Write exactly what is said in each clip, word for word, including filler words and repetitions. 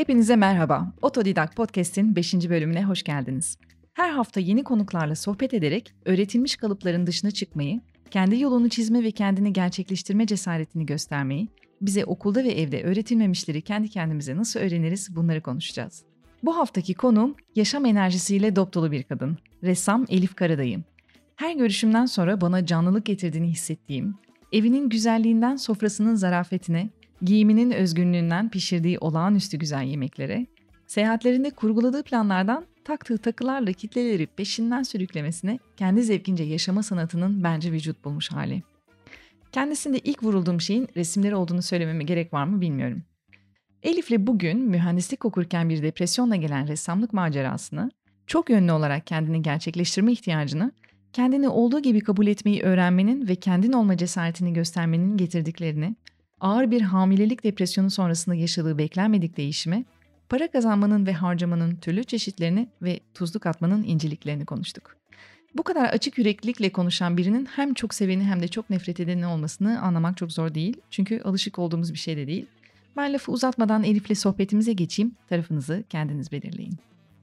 Hepinize merhaba. Otodidak Podcast'in beşinci bölümüne hoş geldiniz. Her hafta yeni konuklarla sohbet ederek öğretilmiş kalıpların dışına çıkmayı, kendi yolunu çizme ve kendini gerçekleştirme cesaretini göstermeyi, bize okulda ve evde öğretilmemişleri kendi kendimize nasıl öğreniriz bunları konuşacağız. Bu haftaki konuğum yaşam enerjisiyle dop dolu bir kadın. Ressam Elif Karadayım. Her görüşümden sonra bana canlılık getirdiğini hissettiğim, evinin güzelliğinden sofrasının zarafetine, giyiminin özgünlüğünden pişirdiği olağanüstü güzel yemeklere, seyahatlerinde kurguladığı planlardan taktığı takılarla kitleleri peşinden sürüklemesine kendi zevkince yaşama sanatının bence vücut bulmuş hali. Kendisinde ilk vurulduğum şeyin resimleri olduğunu söylememe gerek var mı bilmiyorum. Elif'le bugün mühendislik okurken bir depresyonla gelen ressamlık macerasını, çok yönlü olarak kendini gerçekleştirme ihtiyacını, kendini olduğu gibi kabul etmeyi öğrenmenin ve kendin olma cesaretini göstermenin getirdiklerini, ağır bir hamilelik depresyonu sonrasında yaşadığı beklenmedik değişime, para kazanmanın ve harcamanın türlü çeşitlerini ve tuzluk atmanın inceliklerini konuştuk. Bu kadar açık yüreklilikle konuşan birinin hem çok seveni hem de çok nefret edeni olmasını anlamak çok zor değil. Çünkü alışık olduğumuz bir şey de değil. Ben lafı uzatmadan Elif'le sohbetimize geçeyim. Tarafınızı kendiniz belirleyin.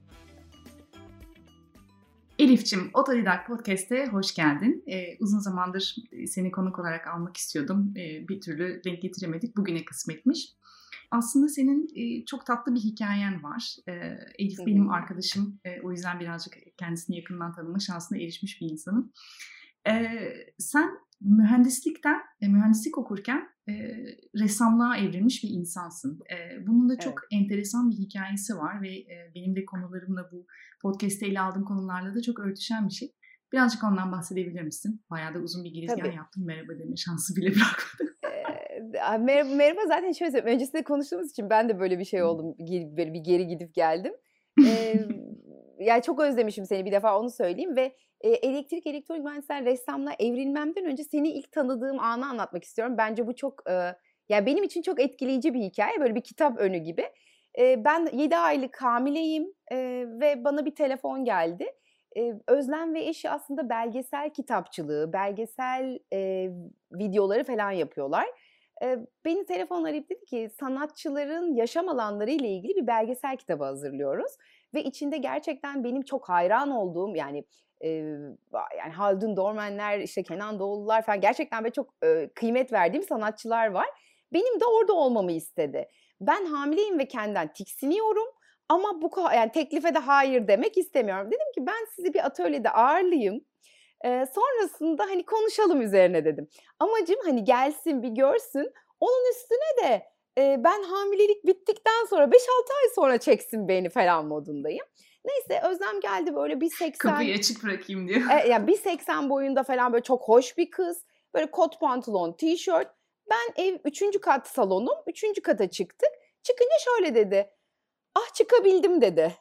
Elif'ciğim, Otodidak Podcast'e hoş geldin. Ee, uzun zamandır seni konuk olarak almak istiyordum. Ee, bir türlü denk getiremedik. Bugüne kısmetmiş. Aslında senin e, çok tatlı bir hikayen var. E, Elif Hı-hı. benim arkadaşım. E, o yüzden birazcık kendisini yakından tanıma şansına erişmiş bir insanım. E, sen mühendislikten, e, mühendislik okurken e, ressamlığa evrilmiş bir insansın. E, bunun da çok evet. enteresan bir hikayesi var ve e, benim de konularımla bu podcast'te ele aldığım konularla da çok örtüşen bir şey. Birazcık ondan bahsedebilir misin? Bayağı da uzun bir girizgah yaptım. Merhaba deme şansı bile bırakmadım. Merhaba, merhaba zaten şöyle söyleyeyim. Öncesinde konuştuğumuz için ben de böyle bir şey oldum. Böyle bir geri gidip geldim. ee, yani çok özlemişim seni, bir defa onu söyleyeyim. Ve e, elektrik elektronik mühendisliğinden ressamla evrilmemden önce seni ilk tanıdığım anı anlatmak istiyorum. Bence bu çok, e, yani benim için çok etkileyici bir hikaye. Böyle bir kitap önü gibi. E, ben yedi aylık hamileyim e, ve bana bir telefon geldi. Ee, Özlem ve eşi aslında belgesel kitapçılığı, belgesel e, videoları falan yapıyorlar. Ee, beni telefon arayıp dedi ki sanatçıların yaşam alanları ile ilgili bir belgesel kitabı hazırlıyoruz. Ve içinde gerçekten benim çok hayran olduğum, yani e, yani Haldun Dormenler, işte Kenan Doğulular falan, gerçekten ve çok e, kıymet verdiğim sanatçılar var. Benim de orada olmamı istedi. Ben hamileyim ve kendimden tiksiniyorum. Ama bu yani teklife de hayır demek istemiyorum. Dedim ki ben sizi bir atölyede ağırlayayım. Ee, sonrasında hani konuşalım üzerine dedim. Amacım hani gelsin bir görsün. Onun üstüne de e, ben hamilelik bittikten sonra beş altı ay sonra çeksin beni falan modundayım. Neyse Özlem geldi, böyle bir seksen... Kapıyı açık bırakayım diyor. E, yani bir seksen boyunda falan, böyle çok hoş bir kız. Böyle kot pantolon, tişört. Ben ev üçüncü kat salonum. Üçüncü kata çıktık. Çıkınca şöyle dedi. Ah çıkabildim dedi.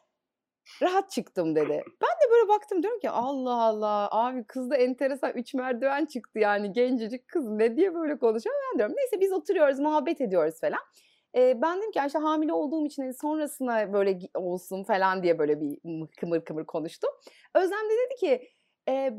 Rahat çıktım dedi. Ben de böyle baktım, diyorum ki Allah Allah abi, kız da enteresan, üç merdiven çıktı yani, gencecik kız ne diye böyle konuşuyor, ben diyorum. Neyse biz oturuyoruz, muhabbet ediyoruz falan. Ee, ben dedim ki işte hamile olduğum için hani sonrasına böyle olsun falan diye böyle bir kımır kımır konuştum. Özlem de dedi ki e,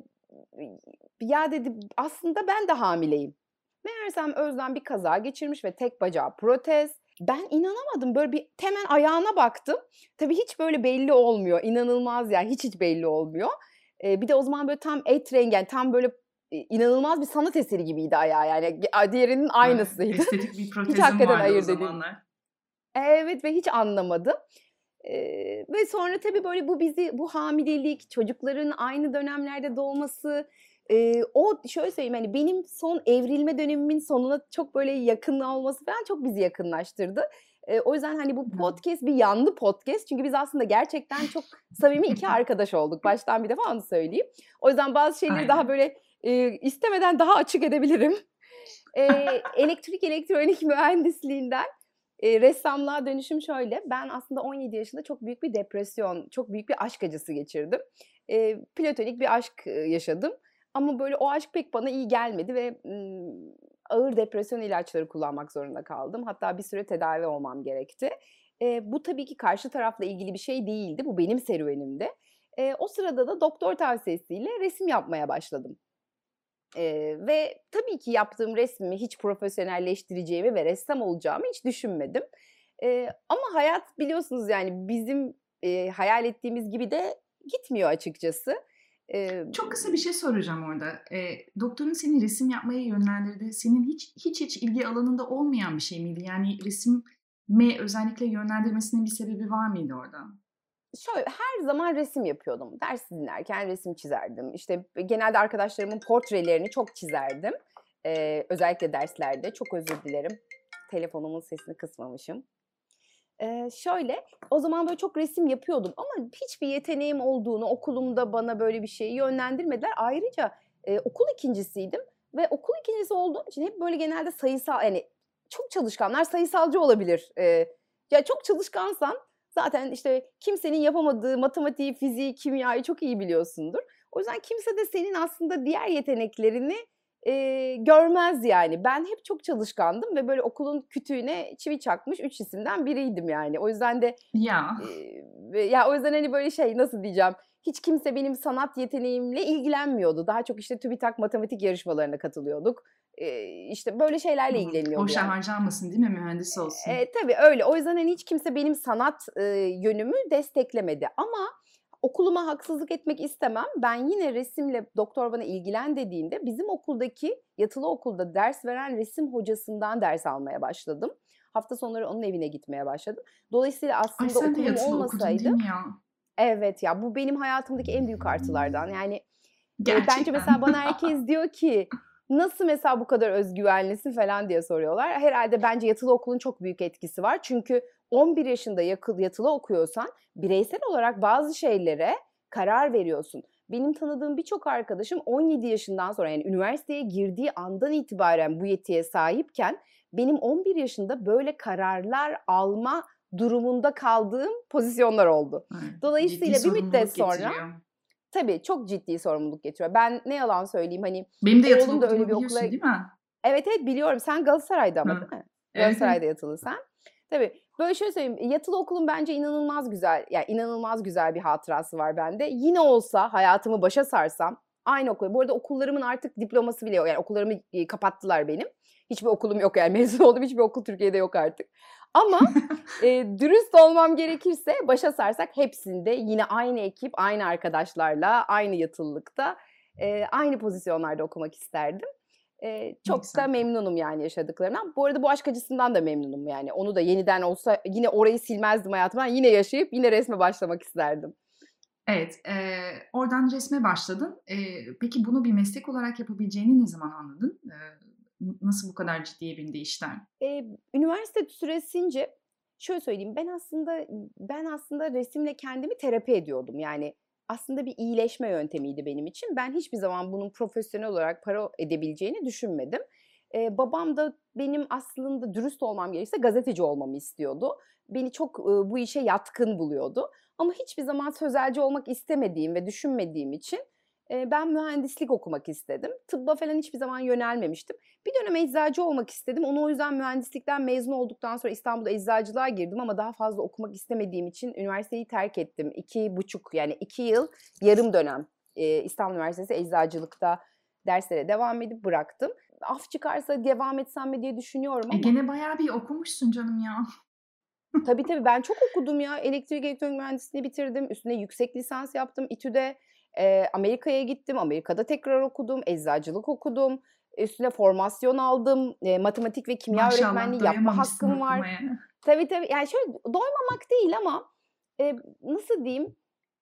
ya dedi aslında ben de hamileyim. Meğersem Özlem bir kaza geçirmiş ve tek bacağı protez. Ben inanamadım. Böyle bir hemen ayağına baktım. Tabii hiç böyle belli olmuyor. İnanılmaz yani, hiç hiç belli olmuyor. Ee, bir de o zaman böyle tam et rengi, yani tam böyle e, inanılmaz bir sanat eseri gibiydi ayağı yani. Diğerinin aynısıydı. Evet, estetik bir protezim vardı o zamanlar. Evet ve hiç anlamadım. Ee, ve sonra tabii böyle bu bizi, bu hamilelik, çocukların aynı dönemlerde doğması... Ee, o şöyle söyleyeyim, hani benim son evrilme dönemimin sonuna çok böyle yakın olması falan çok bizi yakınlaştırdı. Ee, o yüzden hani bu podcast bir yanlı podcast. Çünkü biz aslında gerçekten çok samimi iki arkadaş olduk. Baştan bir defa onu söyleyeyim. O yüzden bazı şeyleri Aynen. daha böyle e, istemeden daha açık edebilirim. Ee, elektrik elektronik mühendisliğinden e, ressamlığa dönüşüm şöyle. Ben aslında on yedi yaşında çok büyük bir depresyon, çok büyük bir aşk acısı geçirdim. E, platonik bir aşk yaşadım. Ama böyle o aşk pek bana iyi gelmedi ve ım, ağır depresyon ilaçları kullanmak zorunda kaldım. Hatta bir süre tedavi olmam gerekti. E, bu tabii ki karşı tarafla ilgili bir şey değildi. Bu benim serüvenimdi. E, o sırada da doktor tavsiyesiyle resim yapmaya başladım. E, ve tabii ki yaptığım resmi hiç profesyonelleştireceğimi ve ressam olacağımı hiç düşünmedim. E, ama hayat biliyorsunuz yani bizim e, hayal ettiğimiz gibi de gitmiyor açıkçası. E, Çok kısa bir şey soracağım orada. E, doktorun seni resim yapmaya yönlendirdi. Senin hiç hiç hiç ilgi alanında olmayan bir şey miydi? Yani resime özellikle yönlendirmesinin bir sebebi var mıydı orada? Şöyle her zaman resim yapıyordum. Ders dinlerken resim çizerdim. İşte genelde arkadaşlarımın portrelerini çok çizerdim. Ee, özellikle derslerde. Çok özür dilerim. Telefonumun sesini kısmamışım. Ee, şöyle o zaman böyle çok resim yapıyordum ama hiçbir yeteneğim olduğunu okulumda bana böyle bir şeyi yönlendirmediler. Ayrıca e, okul ikincisiydim ve okul ikincisi olduğum için hep böyle genelde sayısal yani çok çalışkanlar sayısalcı olabilir. Ee, ya çok çalışkansan zaten işte kimsenin yapamadığı matematiği, fiziği, kimyayı çok iyi biliyorsundur. O yüzden kimse de senin aslında diğer yeteneklerini e, görmez yani. Ben hep çok çalışkandım ve böyle okulun kütüğüne çivi çakmış üç isimden biriydim yani. O yüzden de Ya. e, ya o yüzden hani böyle şey nasıl diyeceğim? Hiç kimse benim sanat yeteneğimle ilgilenmiyordu. Daha çok işte TÜBİTAK matematik yarışmalarına katılıyorduk. E, işte böyle şeylerle Hı, ilgileniyordu boşa yani. harcanmasın değil mi? Mühendis olsun. E, tabii öyle. O yüzden hani hiç kimse benim sanat e, yönümü desteklemedi. Ama okuluma haksızlık etmek istemem. Ben yine resimle doktor bana ilgilen dediğinde bizim okuldaki yatılı okulda ders veren resim hocasından ders almaya başladım. Hafta sonları onun evine gitmeye başladım. Dolayısıyla Ay aslında sen de okulum yatılı okudun olmasaydı değil mi ya? evet ya bu benim hayatımdaki en büyük artılardan. Yani e, bence Gerçekten. mesela bana herkes diyor ki nasıl mesela bu kadar özgüvenlisin falan diye soruyorlar. Herhalde bence yatılı okulun çok büyük etkisi var. Çünkü on bir yaşında yatılı okuyorsan bireysel olarak bazı şeylere karar veriyorsun. Benim tanıdığım birçok arkadaşım on yedi yaşından sonra yani üniversiteye girdiği andan itibaren bu yetiye sahipken benim on bir yaşında böyle kararlar alma durumunda kaldığım pozisyonlar oldu. Evet, Dolayısıyla ciddi bir müddet sorumluluk sonra getiriyor. tabii çok ciddi sorumluluk getiriyor. Ben ne yalan söyleyeyim hani Benim de yatılı oğlum da öyle okuduğumu bir okula... biliyorsun değil mi? Evet evet biliyorum. Sen Galatasaray'da ama Hı. değil mi? Evet Galatasaray'da evet. yatılı sen. Tabii böyle şöyle söyleyeyim. Yatılı okulun bence inanılmaz güzel, yani inanılmaz güzel bir hatırası var bende. Yine olsa hayatımı başa sarsam aynı okul. Bu arada okullarımın artık diploması bile yok. Yani okullarımı kapattılar benim. Hiçbir okulum yok yani mezun oldum. Hiçbir okul Türkiye'de yok artık. Ama e, dürüst olmam gerekirse başa sarsak hepsinde yine aynı ekip, aynı arkadaşlarla, aynı yatılılıkta, e, aynı pozisyonlarda okumak isterdim. E, çok da memnunum yani yaşadıklarımdan. Bu arada bu aşk acısından da memnunum yani. Onu da yeniden olsa yine orayı silmezdim hayatımdan. Yine yaşayıp yine resme başlamak isterdim. Evet, e, oradan resme başladın. E, peki bunu bir meslek olarak yapabileceğini ne zaman anladın? E, nasıl bu kadar ciddiye bindi işler? E, üniversite süresince şöyle söyleyeyim. Ben aslında ben aslında resimle kendimi terapi ediyordum. Yani aslında bir iyileşme yöntemiydi benim için. Ben hiçbir zaman bunun profesyonel olarak para edebileceğini düşünmedim. Ee, babam da benim aslında dürüst olmam gerekirse gazeteci olmamı istiyordu. Beni çok e, bu işe yatkın buluyordu. Ama hiçbir zaman sözelci olmak istemediğim ve düşünmediğim için e, ben mühendislik okumak istedim. Tıbba falan hiçbir zaman yönelmemiştim. Bir dönem eczacı olmak istedim. Onu o yüzden mühendislikten mezun olduktan sonra İstanbul'da eczacılığa girdim ama daha fazla okumak istemediğim için üniversiteyi terk ettim. İki buçuk yani iki yıl yarım dönem e, İstanbul Üniversitesi eczacılıkta derslere devam edip bıraktım. Af çıkarsa devam etsem mi diye düşünüyorum ama. E gene bayağı bir okumuşsun canım ya. Tabii tabii ben çok okudum ya. Elektrik elektronik mühendisliğini bitirdim. Üstüne yüksek lisans yaptım İTÜ'de. E, Amerika'ya gittim. Amerika'da tekrar okudum. Eczacılık okudum. Üstüne formasyon aldım. E, matematik ve kimya Maşallah öğretmenliği yapma doyamamışsın hakkım var. okumaya. Tabii tabii. Yani şöyle doymamak değil ama e, nasıl diyeyim?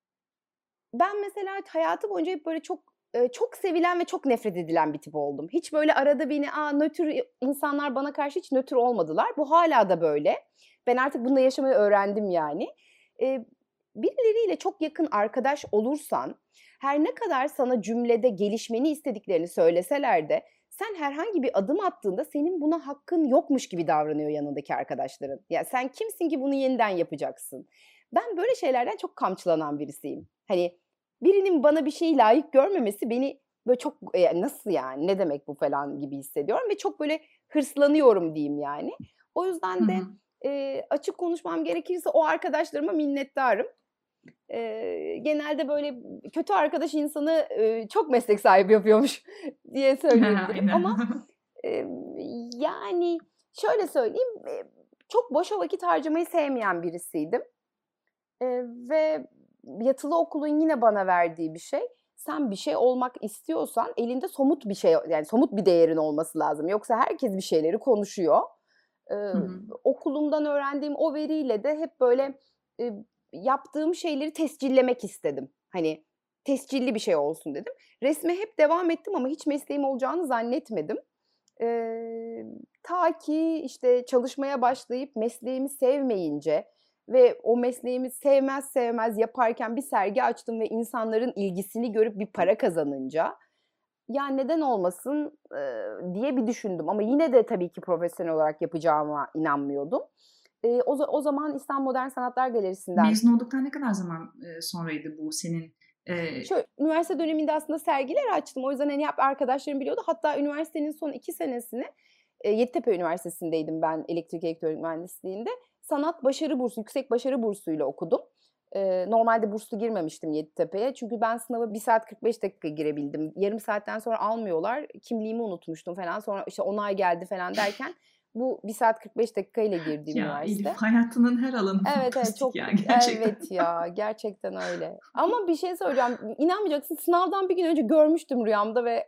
Ben mesela hayatım boyunca hep böyle çok e, çok sevilen ve çok nefret edilen bir tip oldum. Hiç böyle arada beni aa nötr insanlar bana karşı hiç nötr olmadılar. Bu hala da böyle. Ben artık bununla yaşamayı öğrendim yani. E, birileriyle çok yakın arkadaş olursan her ne kadar sana cümlede gelişmeni istediklerini söyleseler de sen herhangi bir adım attığında senin buna hakkın yokmuş gibi davranıyor yanındaki arkadaşların. Ya sen kimsin ki bunu yeniden yapacaksın? Ben böyle şeylerden çok kamçılanan birisiyim. Hani birinin bana bir şeyi layık görmemesi beni böyle çok e, nasıl yani ne demek bu falan gibi hissediyorum ve çok böyle hırslanıyorum diyeyim yani. O yüzden de e, açık konuşmam gerekirse o arkadaşlarıma minnettarım. E, genelde böyle kötü arkadaş insanı e, çok meslek sahibi yapıyormuş diye söyleyebilirim. Ama e, yani şöyle söyleyeyim. E, çok boşa vakit harcamayı sevmeyen birisiydim. Ee, ve yatılı okulun yine bana verdiği bir şey, sen bir şey olmak istiyorsan elinde somut bir şey, yani somut bir değerin olması lazım. Yoksa herkes bir şeyleri konuşuyor. Ee, Hı hı. Okulumdan öğrendiğim o veriyle de hep böyle e, yaptığım şeyleri tescillemek istedim. Hani tescilli bir şey olsun dedim. Resme hep devam ettim ama hiç mesleğim olacağını zannetmedim. Ee, Ta ki işte çalışmaya başlayıp mesleğimi sevmeyince ve o mesleğimi sevmez sevmez yaparken bir sergi açtım ve insanların ilgisini görüp bir para kazanınca, ya neden olmasın e, diye bir düşündüm. Ama yine de tabii ki profesyonel olarak yapacağıma inanmıyordum. E, o, o zaman İstanbul Modern Sanatlar Galerisi'nden... Mezun olduktan ne kadar zaman e, sonraydı bu senin? E... Şöyle, üniversite döneminde aslında sergiler açtım. O yüzden hani hep arkadaşlarım biliyordu. Hatta üniversitenin son iki senesini e, Yeditepe Üniversitesi'ndeydim ben, elektrik elektronik mühendisliğinde. Sanat başarı bursu, yüksek başarı bursuyla okudum. Ee, normalde burslu girmemiştim Yeditepe'ye. Çünkü ben sınava bir saat kırk beş dakika girebildim. Yarım saatten sonra almıyorlar. Kimliğimi unutmuştum falan. Sonra işte onay geldi falan derken bu bir saat kırk beş dakika ile girdiğim ya üniversite. Elif, hayatının her alanı evet, fantastik evet, çok, ya gerçekten. Evet ya, gerçekten öyle. Ama bir şey söyleyeceğim. İnanmayacaksın, sınavdan bir gün önce görmüştüm rüyamda ve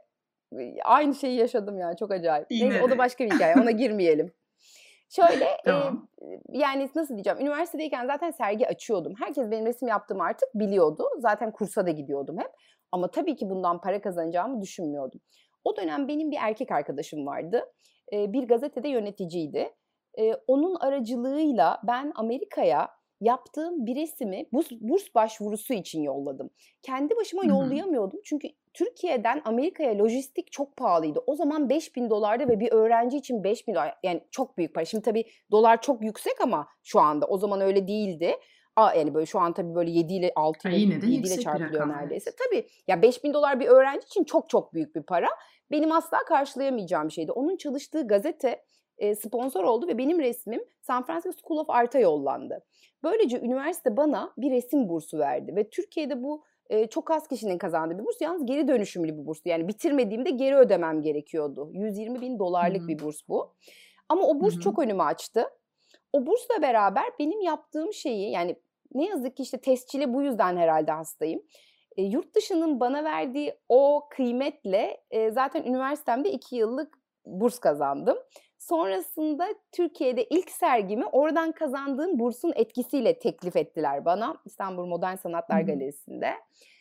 aynı şeyi yaşadım ya. Çok acayip. Yine Neyse, o da de. başka bir hikaye. Ona girmeyelim. Şöyle Tamam. e, yani nasıl diyeceğim, üniversitedeyken zaten sergi açıyordum. Herkes benim resim yaptığımı artık biliyordu. Zaten kursa da gidiyordum hep. Ama tabii ki bundan para kazanacağımı düşünmüyordum. O dönem benim bir erkek arkadaşım vardı. E, bir gazetede yöneticiydi. E, onun aracılığıyla ben Amerika'ya yaptığım bir resmi burs, burs başvurusu için yolladım. Kendi başıma yollayamıyordum çünkü Türkiye'den Amerika'ya lojistik çok pahalıydı. O zaman beş bin dolardı ve bir öğrenci için beş bin dolar, yani çok büyük para. Şimdi tabii dolar çok yüksek ama şu anda, o zaman öyle değildi. Aa, yani böyle şu an tabii böyle yedi ile altı ile yine de yedi ile yüksek bir çarpılıyor rakam, neredeyse. evet. Tabii ya, beş bin dolar bir öğrenci için çok çok büyük bir para. Benim asla karşılayamayacağım bir şeydi. Onun çalıştığı gazete e, sponsor oldu ve benim resmim San Francisco School of Art'a yollandı. Böylece üniversite bana bir resim bursu verdi ve Türkiye'de bu e, çok az kişinin kazandığı bir burs. Yalnız geri dönüşümlü bir burstu. Yani bitirmediğimde geri ödemem gerekiyordu. yüz yirmi bin dolarlık Hı-hı. bir burs bu. Ama o burs Hı-hı. çok önümü açtı. O bursla beraber benim yaptığım şeyi, yani ne yazık ki işte tescile bu yüzden herhalde hastayım. E, yurt dışının bana verdiği o kıymetle e, zaten üniversitemde iki yıllık burs kazandım. Sonrasında Türkiye'de ilk sergimi oradan kazandığım bursun etkisiyle teklif ettiler bana, İstanbul Modern Sanatlar Hı-hı. Galerisi'nde.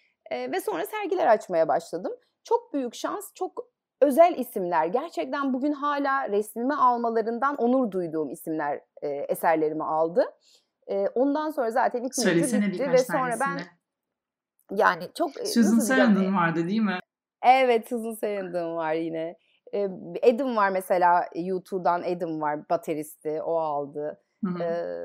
E, ve sonra sergiler açmaya başladım. Çok büyük şans, çok özel isimler. Gerçekten bugün hala resmimi almalarından onur duyduğum isimler e, eserlerimi aldı. E, ondan sonra zaten iki yıldır bitti ve sonra ben yani çok Susan Sarandon vardı değil mi? Evet, Susan Sarandon var yine. E, Adam var mesela, U two'dan Adam var, bateristi, o aldı. E,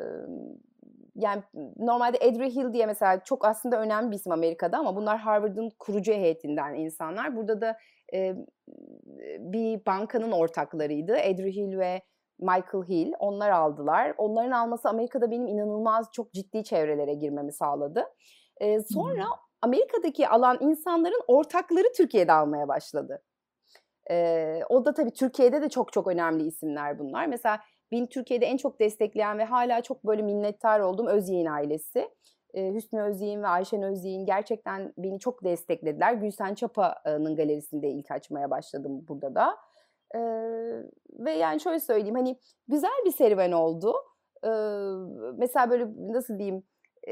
yani normalde Adria Hill diye mesela çok aslında önemli bir isim Amerika'da ama bunlar Harvard'ın kurucu heyetinden insanlar. Burada da e, bir bankanın ortaklarıydı. Adria Hill ve Michael Hill, onlar aldılar. Onların alması Amerika'da benim inanılmaz çok ciddi çevrelere girmemi sağladı. E, sonra hmm. Amerika'daki alan insanların ortakları Türkiye'de almaya başladı. E, o da tabii Türkiye'de de çok çok önemli isimler bunlar. Mesela beni Türkiye'de en çok destekleyen ve hala çok böyle minnettar olduğum Özyeğin ailesi. E, Hüsnü Özyeğin ve Ayşen Özyeğin gerçekten beni çok desteklediler. Gülsen Çapa'nın galerisinde ilk açmaya başladım burada da. Ee, ve yani şöyle söyleyeyim, hani güzel bir serüven oldu. Ee, mesela böyle nasıl diyeyim, e,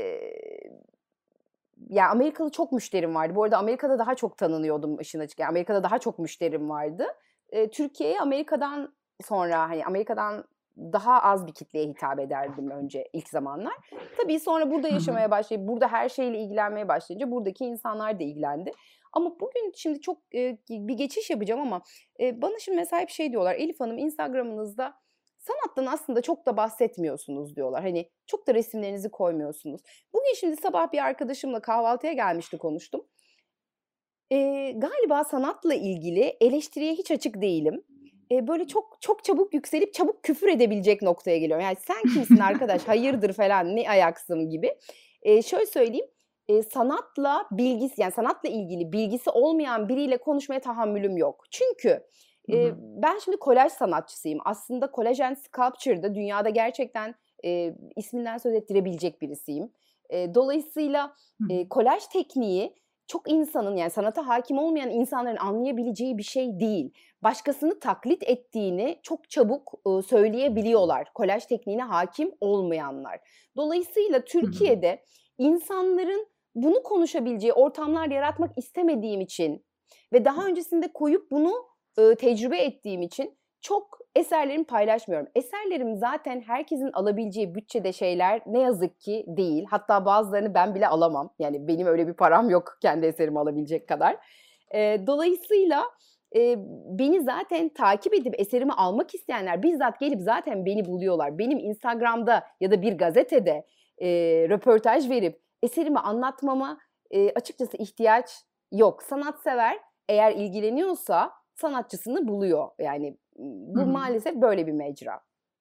ya Amerikalı çok müşterim vardı. Bu arada Amerika'da daha çok tanınıyordum işin açık. Yani Amerika'da daha çok müşterim vardı. Ee, Türkiye'ye Amerika'dan sonra, hani Amerika'dan daha az bir kitleye hitap ederdim önce ilk zamanlar. Tabii sonra burada yaşamaya başlayıp burada her şeyle ilgilenmeye başlayınca buradaki insanlar da ilgilendi. Ama bugün şimdi çok e, bir geçiş yapacağım ama e, bana şimdi mesela hep şey diyorlar, Elif Hanım Instagram'ınızda sanattan aslında çok da bahsetmiyorsunuz diyorlar. Hani çok da resimlerinizi koymuyorsunuz. Bugün şimdi sabah bir arkadaşımla kahvaltıya gelmişti, konuştum. E, galiba sanatla ilgili eleştiriye hiç açık değilim. E, böyle çok çok çabuk yükselip çabuk küfür edebilecek noktaya geliyorum. Yani sen kimsin arkadaş, hayırdır falan, ne ayaksın gibi. E, şöyle söyleyeyim. E, sanatla bilgisi, yani sanatla ilgili bilgisi olmayan biriyle konuşmaya tahammülüm yok. Çünkü Hı hı. Ben şimdi kolaj sanatçısıyım. Aslında Collage and Sculpture'da dünyada gerçekten e, isminden söz ettirebilecek birisiyim. E, dolayısıyla hı hı. e, kolaj tekniği çok insanın, yani sanata hakim olmayan insanların anlayabileceği bir şey değil. Başkasını taklit ettiğini çok çabuk e, söyleyebiliyorlar. Kolaj tekniğine hakim olmayanlar. Dolayısıyla Türkiye'de hı hı. insanların bunu konuşabileceği ortamlar yaratmak istemediğim için ve daha öncesinde koyup bunu e, tecrübe ettiğim için çok eserlerimi paylaşmıyorum. Eserlerim zaten herkesin alabileceği bütçede şeyler ne yazık ki değil. Hatta bazılarını ben bile alamam. Yani benim öyle bir param yok kendi eserimi alabilecek kadar. E, dolayısıyla e, beni zaten takip edip eserimi almak isteyenler bizzat gelip zaten beni buluyorlar. Benim Instagram'da ya da bir gazetede e, röportaj verip eserimi anlatmama e, açıkçası ihtiyaç yok. Sanatsever eğer ilgileniyorsa sanatçısını buluyor. Yani bu hı hı. maalesef böyle bir mecra.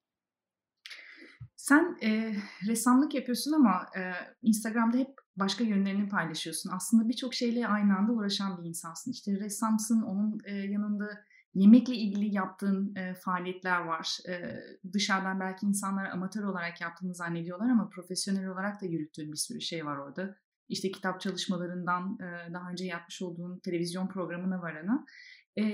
Sen e, ressamlık yapıyorsun ama e, Instagram'da hep başka yönlerini paylaşıyorsun. Aslında birçok şeyle aynı anda uğraşan bir insansın. İşte ressamsın, onun e, yanında yemekle ilgili yaptığın e, faaliyetler var. E, dışarıdan belki insanlar amatör olarak yaptığını zannediyorlar ama profesyonel olarak da yürüttüğün bir sürü şey var orada. İşte kitap çalışmalarından e, daha önce yapmış olduğun televizyon programına varana. E,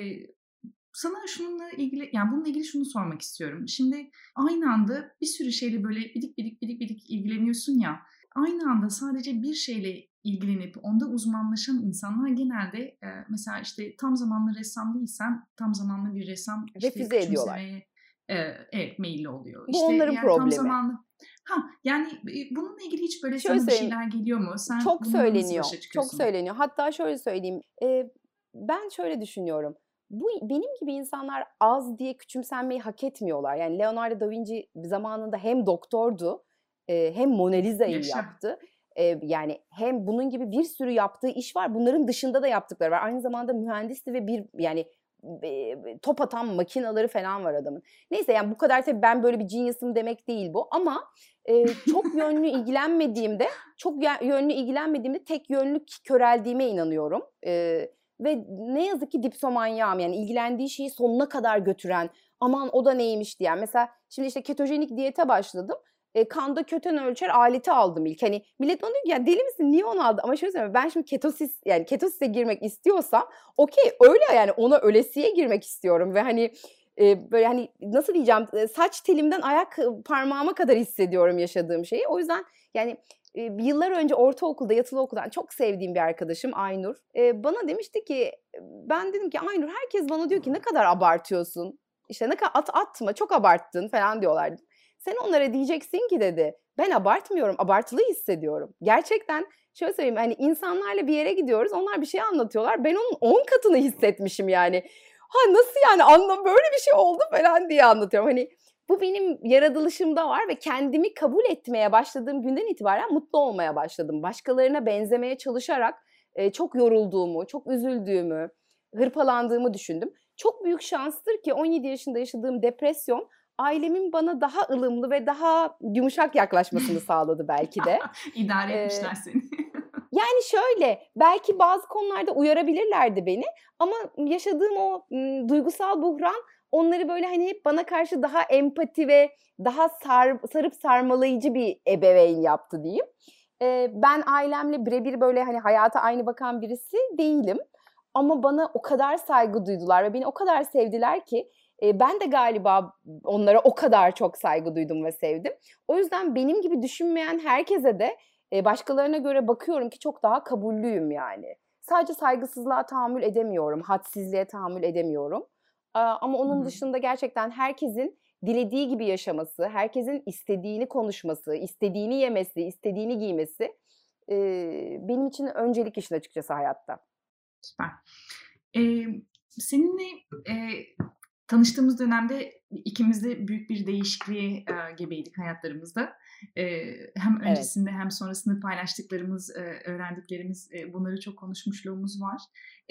Sana şununla ilgili, yani bununla ilgili şunu sormak istiyorum. Şimdi aynı anda bir sürü şeyle böyle bidik bidik bidik bidik ilgileniyorsun ya. Aynı anda sadece bir şeyle ilgilenip onda uzmanlaşan insanlar genelde e, mesela işte tam zamanlı ressam değilsen tam zamanlı bir ressam işte refüze ediyorlar. E, evet meyilli oluyor. Bu işte onların eğer problemi. Tam zamanlı ha yani e, bununla ilgili hiç böyle şöyle sana bir şeyler geliyor mu? Sen çok söyleniyor. Çok çıkıyorsun? söyleniyor. Hatta şöyle söyleyeyim. E, ben şöyle düşünüyorum. Bu benim gibi insanlar az diye küçümsenmeyi hak etmiyorlar. Yani Leonardo da Vinci zamanında hem doktordu, e, hem Mona Lisa'yı Yaşa. yaptı. E, yani hem bunun gibi bir sürü yaptığı iş var. Bunların dışında da yaptıkları var. Aynı zamanda mühendisti ve bir yani e, top atan makinaları falan var adamın. Neyse yani bu kadar tabii ben böyle bir genius'ım demek değil bu ama e, çok yönlü ilgilenmediğimde, çok yönlü ilgilenmediğimde tek yönlü köreldiğime inanıyorum. E, Ve ne yazık ki dipsomanyağım, yani ilgilendiği şeyi sonuna kadar götüren, aman o da neymiş diyen. Mesela şimdi işte ketojenik diyete başladım. E, kanda köten ölçer aleti aldım ilk. Hani millet bana diyor ki ya deli misin niye onu aldın? Ama şöyle söyleyeyim, ben şimdi ketosis yani ketosise girmek istiyorsam okey öyle yani ona ölesiye girmek istiyorum. Ve hani e, böyle hani nasıl diyeceğim saç telimden ayak parmağıma kadar hissediyorum yaşadığım şeyi. O yüzden yani yıllar önce ortaokulda yatılı okuldan çok sevdiğim bir arkadaşım Aynur e, bana demişti ki ben dedim ki Aynur herkes bana diyor ki ne kadar abartıyorsun işte ne kadar at atma çok abarttın falan diyorlardı. Sen onlara diyeceksin ki dedi ben abartmıyorum abartılı hissediyorum. Gerçekten şöyle söyleyeyim hani insanlarla bir yere gidiyoruz onlar bir şey anlatıyorlar ben onun on katını hissetmişim yani. Ha nasıl yani anlam böyle bir şey oldu falan diye anlatıyorum hani. Bu benim yaratılışımda var ve kendimi kabul etmeye başladığım günden itibaren mutlu olmaya başladım. Başkalarına benzemeye çalışarak e, çok yorulduğumu, çok üzüldüğümü, hırpalandığımı düşündüm. Çok büyük şanstır ki on yedi yaşında yaşadığım depresyon ailemin bana daha ılımlı ve daha yumuşak yaklaşmasını sağladı belki de. İdare etmişler ee, seni. Yani şöyle, belki bazı konularda uyarabilirlerdi beni ama yaşadığım o m, duygusal buhran onları böyle hani hep bana karşı daha empati ve daha sar, sarıp sarmalayıcı bir ebeveyn yaptı diyeyim. Ee, ben ailemle birebir böyle hani hayata aynı bakan birisi değilim. Ama bana o kadar saygı duydular ve beni o kadar sevdiler ki e, ben de galiba onlara o kadar çok saygı duydum ve sevdim. O yüzden benim gibi düşünmeyen herkese de e, başkalarına göre bakıyorum ki çok daha kabullüyüm yani. Sadece saygısızlığa tahammül edemiyorum, hadsizliğe tahammül edemiyorum. Ama onun dışında gerçekten herkesin dilediği gibi yaşaması, herkesin istediğini konuşması, istediğini yemesi, istediğini giymesi e, benim için öncelik işin açıkçası hayatta. Süper. Ee, seninle e, tanıştığımız dönemde ikimiz de büyük bir değişikliğe e, gebeydik hayatlarımızda. E, hem öncesinde evet. hem sonrasında paylaştıklarımız, e, öğrendiklerimiz, e, bunları çok konuşmuşluğumuz var. E,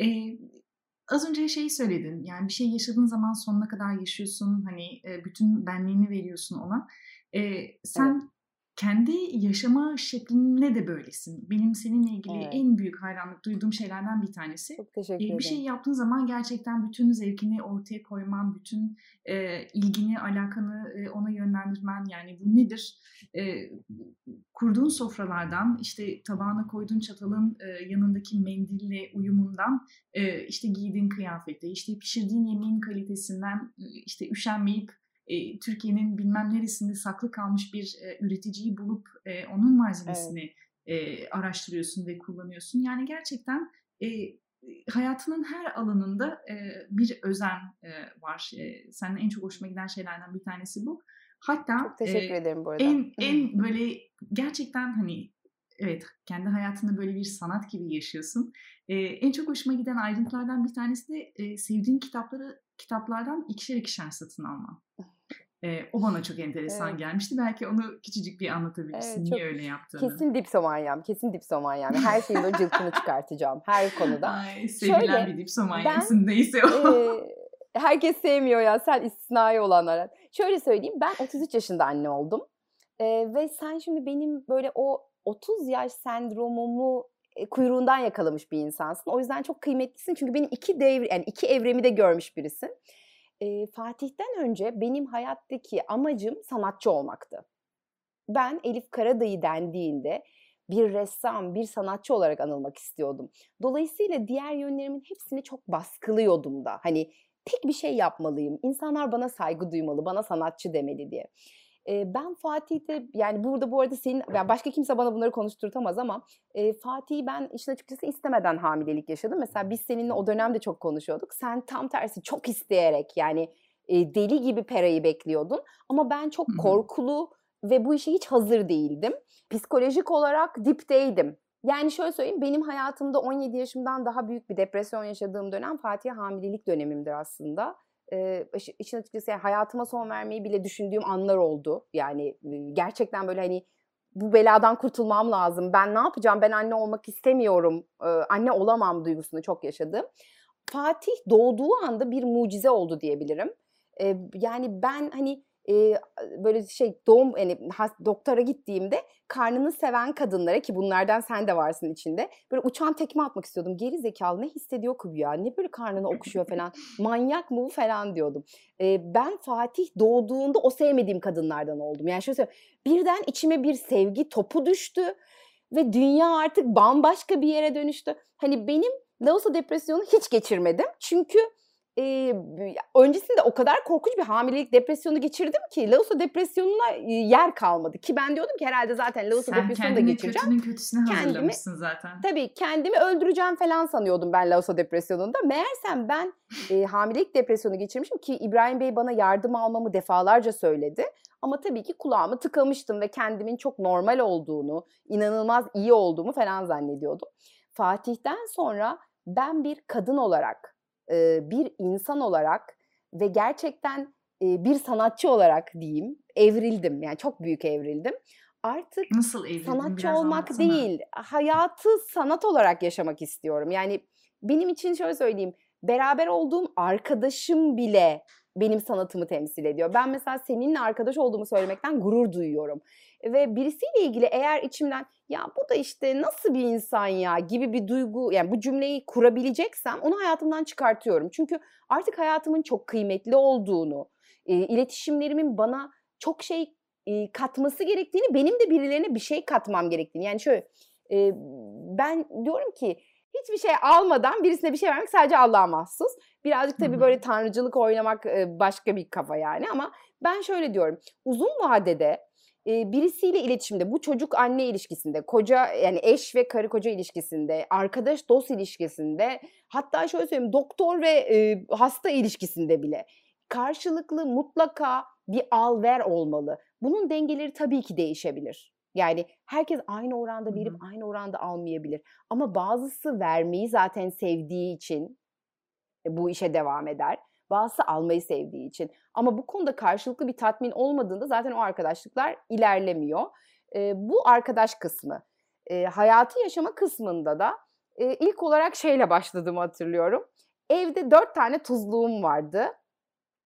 az önce şeyi söyledin, yani bir şey yaşadığın zaman sonuna kadar yaşıyorsun, hani e, bütün benliğini veriyorsun ona. E, sen kendi yaşama şekline de böylesin. Benim seninle ilgili Evet. en büyük hayranlık duyduğum şeylerden bir tanesi. Çok teşekkür Ee, bir şey ederim. yaptığın zaman gerçekten bütün zevkini ortaya koyman, bütün e, ilgini, alakanı e, ona yönlendirmen. Yani bu nedir? E, kurduğun sofralardan, işte tabağına koyduğun çatalın e, yanındaki mendille uyumundan, e, işte giydiğin kıyafete, işte pişirdiğin yemeğin kalitesinden, e, işte üşenmeyip e, Türkiye'nin bilmem neresinde saklı kalmış bir e, üreticiyi bulup e, onun malzemesini evet. e, araştırıyorsun ve kullanıyorsun. Yani gerçekten e, hayatının her alanında e, bir özen e, var. E, senin en çok hoşuma giden şeylerden bir tanesi bu. Hatta çok teşekkür e, ederim bu arada. en en böyle gerçekten hani evet kendi hayatında böyle bir sanat gibi yaşıyorsun. E, en çok hoşuma giden ayrıntılardan bir tanesi de e, sevdiğin kitapları kitaplardan ikişer ikişer satın alman. E, o bana çok enteresan Evet. gelmişti. Belki onu küçücük bir anlatabilirsin. Evet, Niye çok öyle yaptığını. kesin dipsomanyam, kesin dipsomanyam. Her şeyin böyle cılkını çıkartacağım her konuda. Ay, sevilen Şöyle, bir ben dipsomanyasın neyse o. e, herkes sevmiyor ya, sen istisnai olanlar. Şöyle söyleyeyim, ben otuz üç yaşında anne oldum. E, ve sen şimdi benim böyle o otuz yaş sendromumu e, kuyruğundan yakalamış bir insansın. O yüzden çok kıymetlisin çünkü benim iki devr, yani iki evremi de görmüş birisin. E, Fatih'ten önce benim hayattaki amacım sanatçı olmaktı. Ben Elif Karadayı dendiğinde bir ressam, bir sanatçı olarak anılmak istiyordum. Dolayısıyla diğer yönlerimin hepsini çok baskılıyordum da. Hani tek bir şey yapmalıyım, insanlar bana saygı duymalı, bana sanatçı demeli diye. Ee, ben Fatih'te, yani burada bu arada senin, yani başka kimse bana bunları konuşturtamaz ama e, Fatih'i ben işin açıkçası istemeden hamilelik yaşadım. Mesela biz seninle o dönemde çok konuşuyorduk. Sen tam tersi çok isteyerek, yani e, deli gibi Pera'yı bekliyordun. Ama ben çok korkulu ve bu işe hiç hazır değildim. Psikolojik olarak dipteydim. Yani şöyle söyleyeyim, benim hayatımda on yedi yaşımdan daha büyük bir depresyon yaşadığım dönem Fatih'e hamilelik dönemimdir aslında. Ee, işin açıkçası yani hayatıma son vermeyi bile düşündüğüm anlar oldu. Yani gerçekten böyle hani bu beladan kurtulmam lazım. Ben ne yapacağım? Ben anne olmak istemiyorum. Ee, anne olamam duygusunu çok yaşadım. Fatih doğduğu anda bir mucize oldu diyebilirim. Ee, yani ben hani e, böyle şey doğum yani doktora gittiğimde karnını seven kadınlara, ki bunlardan sen de varsın içinde, böyle uçan tekme atmak istiyordum. Geri zekalı, ne hissediyor ki bu ya? Ne böyle karnını okşuyor falan? Manyak mı bu falan diyordum. Ee, ben Fatih doğduğunda o sevmediğim kadınlardan oldum. Yani şöyle söyleyeyim, birden içime bir sevgi topu düştü ve dünya artık bambaşka bir yere dönüştü. Hani benim Lağusa depresyonu hiç geçirmedim. Çünkü e, öncesinde o kadar korkunç bir hamilelik depresyonu geçirdim ki Lağusa depresyonuna e, yer kalmadı. Ki ben diyordum ki herhalde zaten Lağusa depresyonu da geçireceğim. Sen kendini kötünün kötüsüne hazırlamışsın kendimi, zaten. Tabii kendimi öldüreceğim falan sanıyordum ben Lağusa depresyonunda. Meğersem ben e, hamilelik depresyonu geçirmişim ki İbrahim Bey bana yardım almamı defalarca söyledi. Ama tabii ki kulağımı tıkamıştım ve kendimin çok normal olduğunu, inanılmaz iyi olduğumu falan zannediyordum. Fatih'ten sonra ben bir kadın olarak, bir insan olarak ve gerçekten bir sanatçı olarak diyeyim evrildim. Yani çok büyük evrildim. Artık nasıl evrildin? Sanatçı Biraz olmak anlatsana. değil, hayatı sanat olarak yaşamak istiyorum. Yani benim için şöyle söyleyeyim, beraber olduğum arkadaşım bile benim sanatımı temsil ediyor. Ben mesela seninle arkadaş olduğumu söylemekten gurur duyuyorum. Ve birisiyle ilgili eğer içimden ya bu da işte nasıl bir insan ya gibi bir duygu, yani bu cümleyi kurabileceksem onu hayatımdan çıkartıyorum. Çünkü artık hayatımın çok kıymetli olduğunu, iletişimlerimin bana çok şey katması gerektiğini, benim de birilerine bir şey katmam gerektiğini. Yani şöyle ben diyorum ki hiçbir şey almadan birisine bir şey vermek sadece Allah'a mahsus. Birazcık tabii böyle tanrıcılık oynamak başka bir kafa yani, ama ben şöyle diyorum. Uzun vadede birisiyle iletişimde, bu çocuk anne ilişkisinde, koca yani eş ve karı koca ilişkisinde, arkadaş dost ilişkisinde, hatta şöyle söyleyeyim doktor ve e, hasta ilişkisinde bile karşılıklı mutlaka bir al ver olmalı. Bunun dengeleri tabii ki değişebilir. Yani herkes aynı oranda verip Hı-hı. aynı oranda almayabilir. Ama bazısı vermeyi zaten sevdiği için bu işe devam eder. Bazısı almayı sevdiği için. Ama bu konuda karşılıklı bir tatmin olmadığında zaten o arkadaşlıklar ilerlemiyor. E, bu arkadaş kısmı. E, hayatı yaşama kısmında da e, ilk olarak şeyle başladığımı hatırlıyorum. Evde dört tane tuzluğum vardı.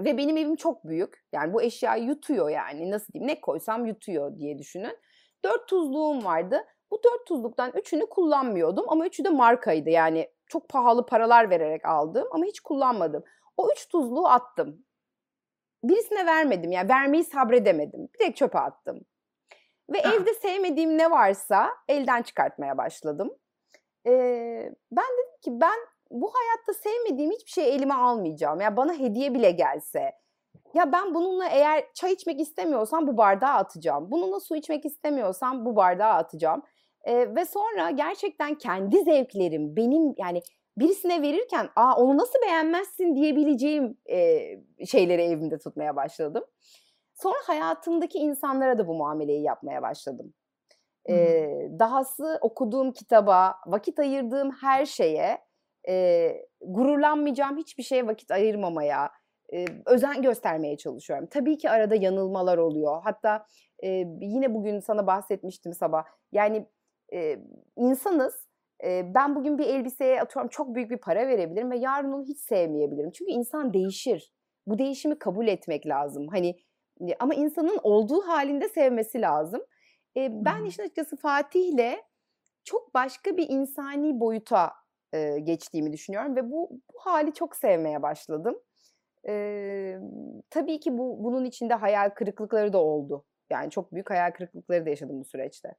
Ve benim evim çok büyük. Yani bu eşyayı yutuyor yani. Nasıl diyeyim? Ne koysam yutuyor diye düşünün. Dört tuzluğum vardı. Bu dört tuzluktan üçünü kullanmıyordum ama üçü de markaydı. Yani çok pahalı paralar vererek aldım ama hiç kullanmadım. O üç tuzluğu attım. Birisine vermedim, yani vermeyi sabredemedim. Direkt çöpe attım. Ve Aa. evde sevmediğim ne varsa elden çıkartmaya başladım. Ee, ben dedim ki ben bu hayatta sevmediğim hiçbir şeyi elime almayacağım. Ya yani bana hediye bile gelse, ya ben bununla eğer çay içmek istemiyorsam bu bardağı atacağım. Bununla su içmek istemiyorsam bu bardağı atacağım. Ee, ve sonra gerçekten kendi zevklerim, benim yani birisine verirken aa onu nasıl beğenmezsin diyebileceğim e, şeyleri evimde tutmaya başladım. Sonra hayatımdaki insanlara da bu muameleyi yapmaya başladım. Ee, dahası okuduğum kitaba, vakit ayırdığım her şeye, e, gururlanmayacağım hiçbir şeye vakit ayırmamaya, e, özen göstermeye çalışıyorum. Tabii ki arada yanılmalar oluyor. Hatta e, yine bugün sana bahsetmiştim sabah. Yani e, insanız. E, ben bugün bir elbiseye atıyorum çok büyük bir para verebilirim ve yarın onu hiç sevmeyebilirim. Çünkü insan değişir. Bu değişimi kabul etmek lazım. Hani ama insanın olduğu halinde sevmesi lazım. E, ben işin açıkçası Fatih'le çok başka bir insani boyuta e, geçtiğimi düşünüyorum ve bu, bu hali çok sevmeye başladım. E, tabii ki bu bunun içinde hayal kırıklıkları da oldu. Yani çok büyük hayal kırıklıkları da yaşadım bu süreçte.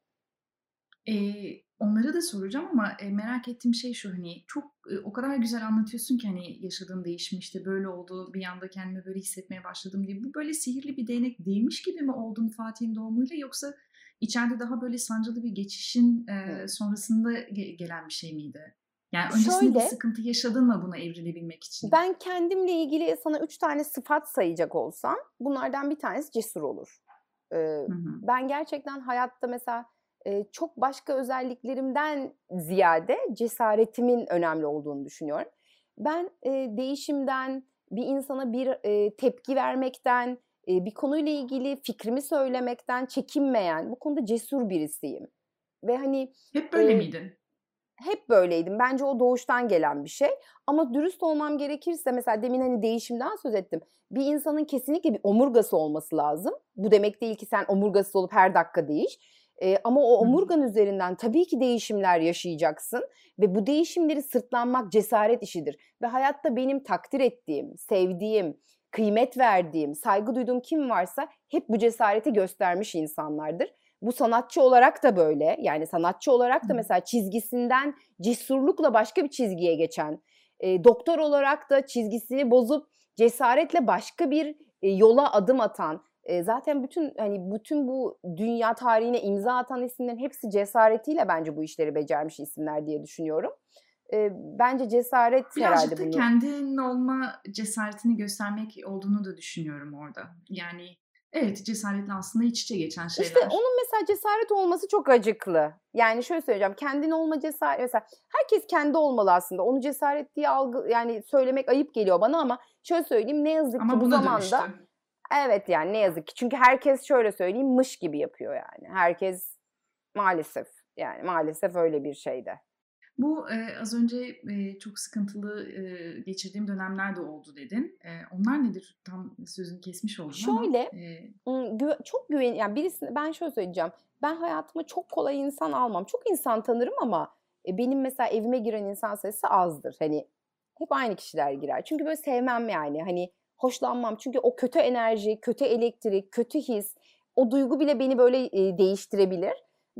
Eee, onları da soracağım ama, eee, merak ettiğim şey şu, hani, çok, eee, o kadar güzel anlatıyorsun ki, hani, yaşadığın değişimi, işte, böyle oldu, bir anda kendimi böyle hissetmeye başladım diye. Bu böyle sihirli bir değnek değmiş gibi mi oldun Fatih'in doğumuyla yoksa içeride daha böyle sancılı bir geçişin, eee, Hı. sonrasında ge gelen bir şey miydi? Yani öncesinde bir Şöyle, sıkıntı yaşadın mı buna evrilebilmek için? ben kendimle ilgili sana üç tane sıfat sayacak olsam bunlardan bir tanesi cesur olur. Eee, Hı hı. ben gerçekten hayatta mesela eee, çok başka özelliklerimden ziyade cesaretimin önemli olduğunu düşünüyorum. Ben eee, değişimden, bir insana bir eee, tepki vermekten, eee, bir konuyla ilgili fikrimi söylemekten çekinmeyen, bu konuda cesur birisiyim. Ve hani Hep böyle eee miydin? hep böyleydim. Bence o doğuştan gelen bir şey. Ama dürüst olmam gerekirse mesela demin hani değişimden söz ettim. Bir insanın kesinlikle bir omurgası olması lazım. Bu demek değil ki sen omurgasız olup her dakika değiş. Ee, ama o Hı hı. omurgan üzerinden tabii ki değişimler yaşayacaksın. Ve bu değişimleri sırtlanmak cesaret işidir. Ve hayatta benim takdir ettiğim, sevdiğim, kıymet verdiğim, saygı duyduğum kim varsa hep bu cesareti göstermiş insanlardır. Bu sanatçı olarak da böyle. Yani sanatçı olarak da mesela çizgisinden cesurlukla başka bir çizgiye geçen, e, doktor olarak da çizgisini bozup cesaretle başka bir e, yola adım atan, e, zaten bütün hani bütün bu dünya tarihine imza atan isimlerin hepsi cesaretiyle bence bu işleri becermiş isimler diye düşünüyorum. E, bence cesaret Birazcık herhalde da bunu. kendin olma cesaretini göstermek olduğunu da düşünüyorum orada. Yani evet, cesaretle aslında iç içe geçen İşte şeyler. onun mesela cesaret olması çok acıklı. Yani şöyle söyleyeceğim, kendin olma cesaret mesela herkes kendi olmalı aslında. Onu cesaret diye algı yani söylemek ayıp geliyor bana ama şöyle söyleyeyim ne yazık ki Ama bu buna zamanda dönüştü. evet yani ne yazık ki çünkü herkes şöyle söyleyeyim mış gibi yapıyor yani. Herkes maalesef yani maalesef öyle bir şeyde. Bu, eee, az önce, eee, çok sıkıntılı, eee, geçirdiğim dönemler de oldu dedin. Eee, onlar nedir? Tam sözünü kesmiş oldum ama, Şöyle eee ım, güve çok güven yani birisine ben şöyle söyleyeceğim. Ben hayatıma çok kolay insan almam. Çok insan tanırım ama e, benim mesela evime giren insan sayısı azdır. Hani hep aynı kişiler girer. Çünkü böyle sevmem yani. Hani hoşlanmam. Çünkü o kötü enerji, kötü elektrik, kötü his, o duygu bile beni böyle e, değiştirebilir.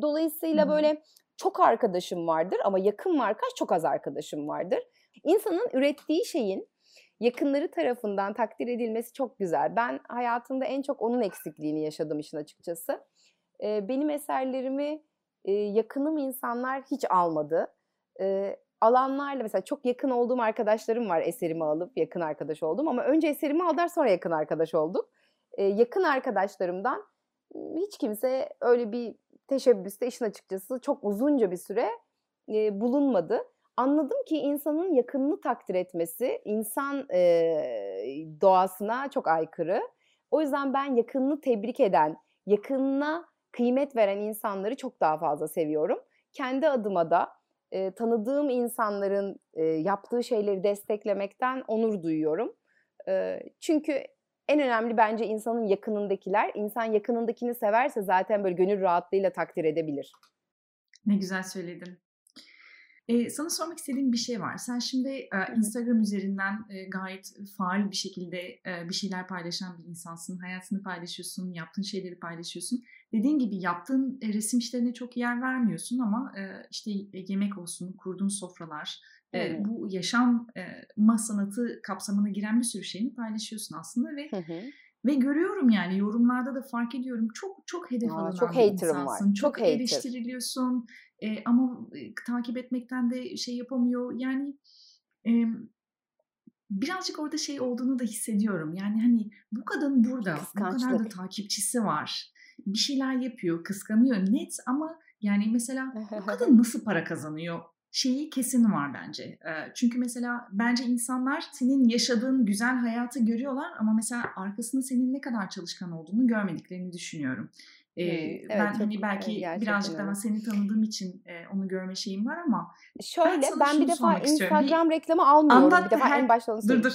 Hı Dolayısıyla hı. böyle çok arkadaşım vardır ama yakın marka çok az arkadaşım vardır. İnsanın ürettiği şeyin yakınları tarafından takdir edilmesi çok güzel. Ben hayatımda en çok onun eksikliğini yaşadım işin açıkçası. Eee, benim eserlerimi, eee, yakınım insanlar hiç almadı. Eee, alanlarla mesela çok yakın olduğum arkadaşlarım var eserimi alıp yakın arkadaş oldum ama önce eserimi aldılar sonra yakın arkadaş olduk. Eee, yakın arkadaşlarımdan ımm, hiç kimse öyle bir teşebbüste işin açıkçası çok uzunca bir süre, eee, bulunmadı. Anladım ki insanın yakınını takdir etmesi insan, eee, doğasına çok aykırı. O yüzden ben yakınını tebrik eden, yakınına kıymet veren insanları çok daha fazla seviyorum. Kendi adıma da, eee, tanıdığım insanların, eee, yaptığı şeyleri desteklemekten onur duyuyorum. E, çünkü en önemli bence insanın yakınındakiler. İnsan yakınındakini severse zaten böyle gönül rahatlığıyla takdir edebilir. Ne güzel söyledin. Ee, sana sormak istediğim bir şey var. Sen şimdi e, Instagram üzerinden e, gayet faal bir şekilde e, bir şeyler paylaşan bir insansın. Hayatını paylaşıyorsun, yaptığın şeyleri paylaşıyorsun. Dediğin gibi yaptığın e, resim işlerine çok yer vermiyorsun ama e, işte yemek olsun, kurduğun sofralar, e, bu yaşam e, ma sanatı kapsamına giren bir sürü şeyini paylaşıyorsun aslında ve Hı hı. ve görüyorum yani yorumlarda da fark ediyorum. Çok çok hedef Aa, alınan çok bir hater'ım var. insansın. Çok Çok hater. eleştiriliyorsun. E, ama e, takip etmekten de şey yapamıyor. Yani e, birazcık orada şey olduğunu da hissediyorum. Yani hani bu kadın burada, bu kadar da Kıskançlık. takipçisi var. Bir şeyler yapıyor, kıskanıyor net ama yani mesela bu kadın nasıl para kazanıyor? Şeyi kesin var bence. E, çünkü mesela bence insanlar senin yaşadığın güzel hayatı görüyorlar ama mesela arkasında senin ne kadar çalışkan olduğunu görmediklerini düşünüyorum. Ee, Hmm, evet, ben çok, hani belki gerçekten birazcık öyle. daha seni tanıdığım için e, onu görme şeyim var ama ben Şöyle, sana ben bir şunu defa sormak istiyorum. Bir Instagram reklamı almıyorum. Bir anlat da defa en her başta onu dur söyleyeyim. dur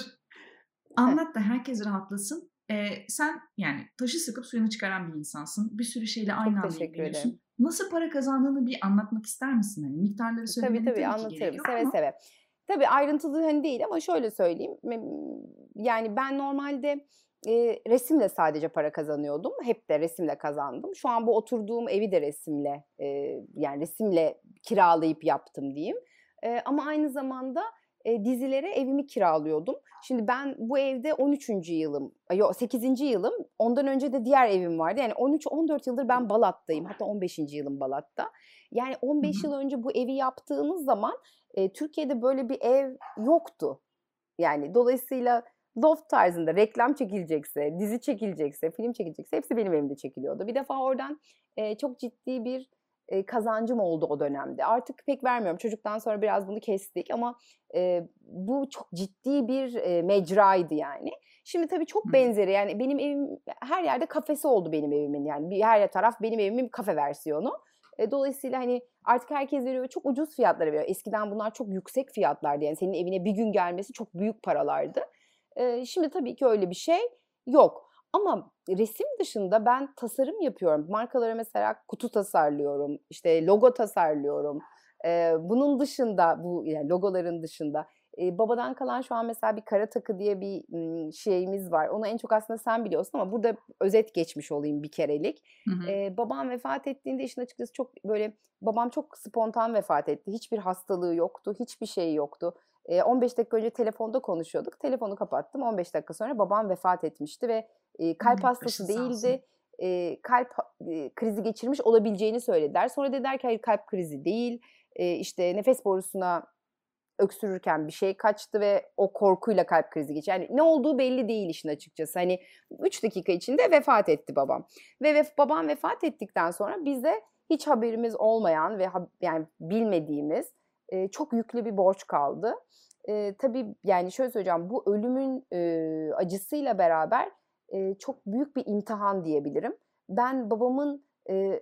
anlat da herkes rahatlasın. Ee, sen yani taşı sıkıp suyunu çıkaran bir insansın. Bir sürü şeyle aynı Çok anda teşekkür ederim. ilgileniyorsun. Nasıl para kazandığını bir anlatmak ister misin? Hani miktarları Tabii söylemene tabii tabii ki anlatırım. gerek yok Seve ama. seve. Tabii ayrıntılı hani değil ama şöyle söyleyeyim. Mem- Yani ben normalde e, resimle sadece para kazanıyordum. Hep de resimle kazandım. Şu an bu oturduğum evi de resimle e, yani resimle kiralayıp yaptım diyeyim. E, ama aynı zamanda e, dizilere evimi kiralıyordum. Şimdi ben bu evde on üçüncü yılım, yok sekizinci yılım. Ondan önce de diğer evim vardı. Yani on üç on dört yıldır ben Balat'tayım. Hatta on beşinci yılım Balat'ta. Yani on beş yıl önce bu evi yaptığınız zaman e, Türkiye'de böyle bir ev yoktu. Yani dolayısıyla loft tarzında reklam çekilecekse, dizi çekilecekse, film çekilecekse hepsi benim evimde çekiliyordu. Bir defa oradan e, çok ciddi bir e, kazancım oldu o dönemde. Artık pek vermiyorum. Çocuktan sonra biraz bunu kestik ama e, bu çok ciddi bir e, mecraydı yani. Şimdi tabii çok benzeri yani benim evim her yerde kafesi oldu benim evimin yani bir her taraf benim evimin kafe versiyonu. E, dolayısıyla hani artık herkes veriyor ve çok ucuz fiyatlara veriyor. Eskiden bunlar çok yüksek fiyatlardı yani senin evine bir gün gelmesi çok büyük paralardı. E, şimdi tabii ki öyle bir şey yok. Ama resim dışında ben tasarım yapıyorum. Markalara mesela kutu tasarlıyorum, işte logo tasarlıyorum. E, bunun dışında bu yani logoların dışında e, babadan kalan şu an mesela bir kara takı diye bir m, şeyimiz var. Onu en çok aslında sen biliyorsun ama burada özet geçmiş olayım bir kerelik. Hı hı. E, babam vefat ettiğinde işin açıkçası çok böyle babam çok spontan vefat etti. Hiçbir hastalığı yoktu, hiçbir şey yoktu. E, on beş dakika önce telefonda konuşuyorduk. Telefonu kapattım. on beş dakika sonra babam vefat etmişti ve e, kalp hastası Başın sağ değildi. olsun. E, kalp e, krizi geçirmiş olabileceğini söylediler. Sonra dediler ki hayır kalp krizi değil. E, işte nefes borusuna öksürürken bir şey kaçtı ve o korkuyla kalp krizi geçti. Yani ne olduğu belli değil işin açıkçası. Hani üç dakika içinde vefat etti babam. Ve vef- babam vefat ettikten sonra bize hiç haberimiz olmayan ve ha- yani bilmediğimiz e, çok yüklü bir borç kaldı. E, tabii yani şöyle söyleyeceğim bu ölümün e, acısıyla beraber e, çok büyük bir imtihan diyebilirim. Ben babamın e,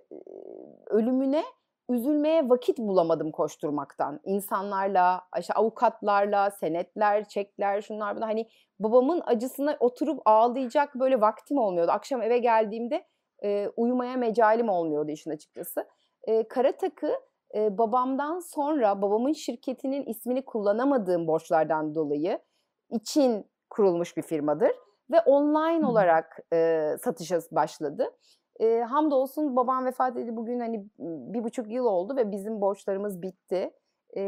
ölümüne üzülmeye vakit bulamadım koşturmaktan. İnsanlarla, işte avukatlarla, senetler, çekler, şunlar bunlar. Hani babamın acısına oturup ağlayacak böyle vaktim olmuyordu. Akşam eve geldiğimde e, uyumaya mecalim olmuyordu işin açıkçası. E, Karatakı e, babamdan sonra babamın şirketinin ismini kullanamadığım borçlardan dolayı için kurulmuş bir firmadır. Ve online Hı hı. olarak e, satışa başladı. E, hamdolsun babam vefat edildi bugün hani bir buçuk yıl oldu ve bizim borçlarımız bitti. E,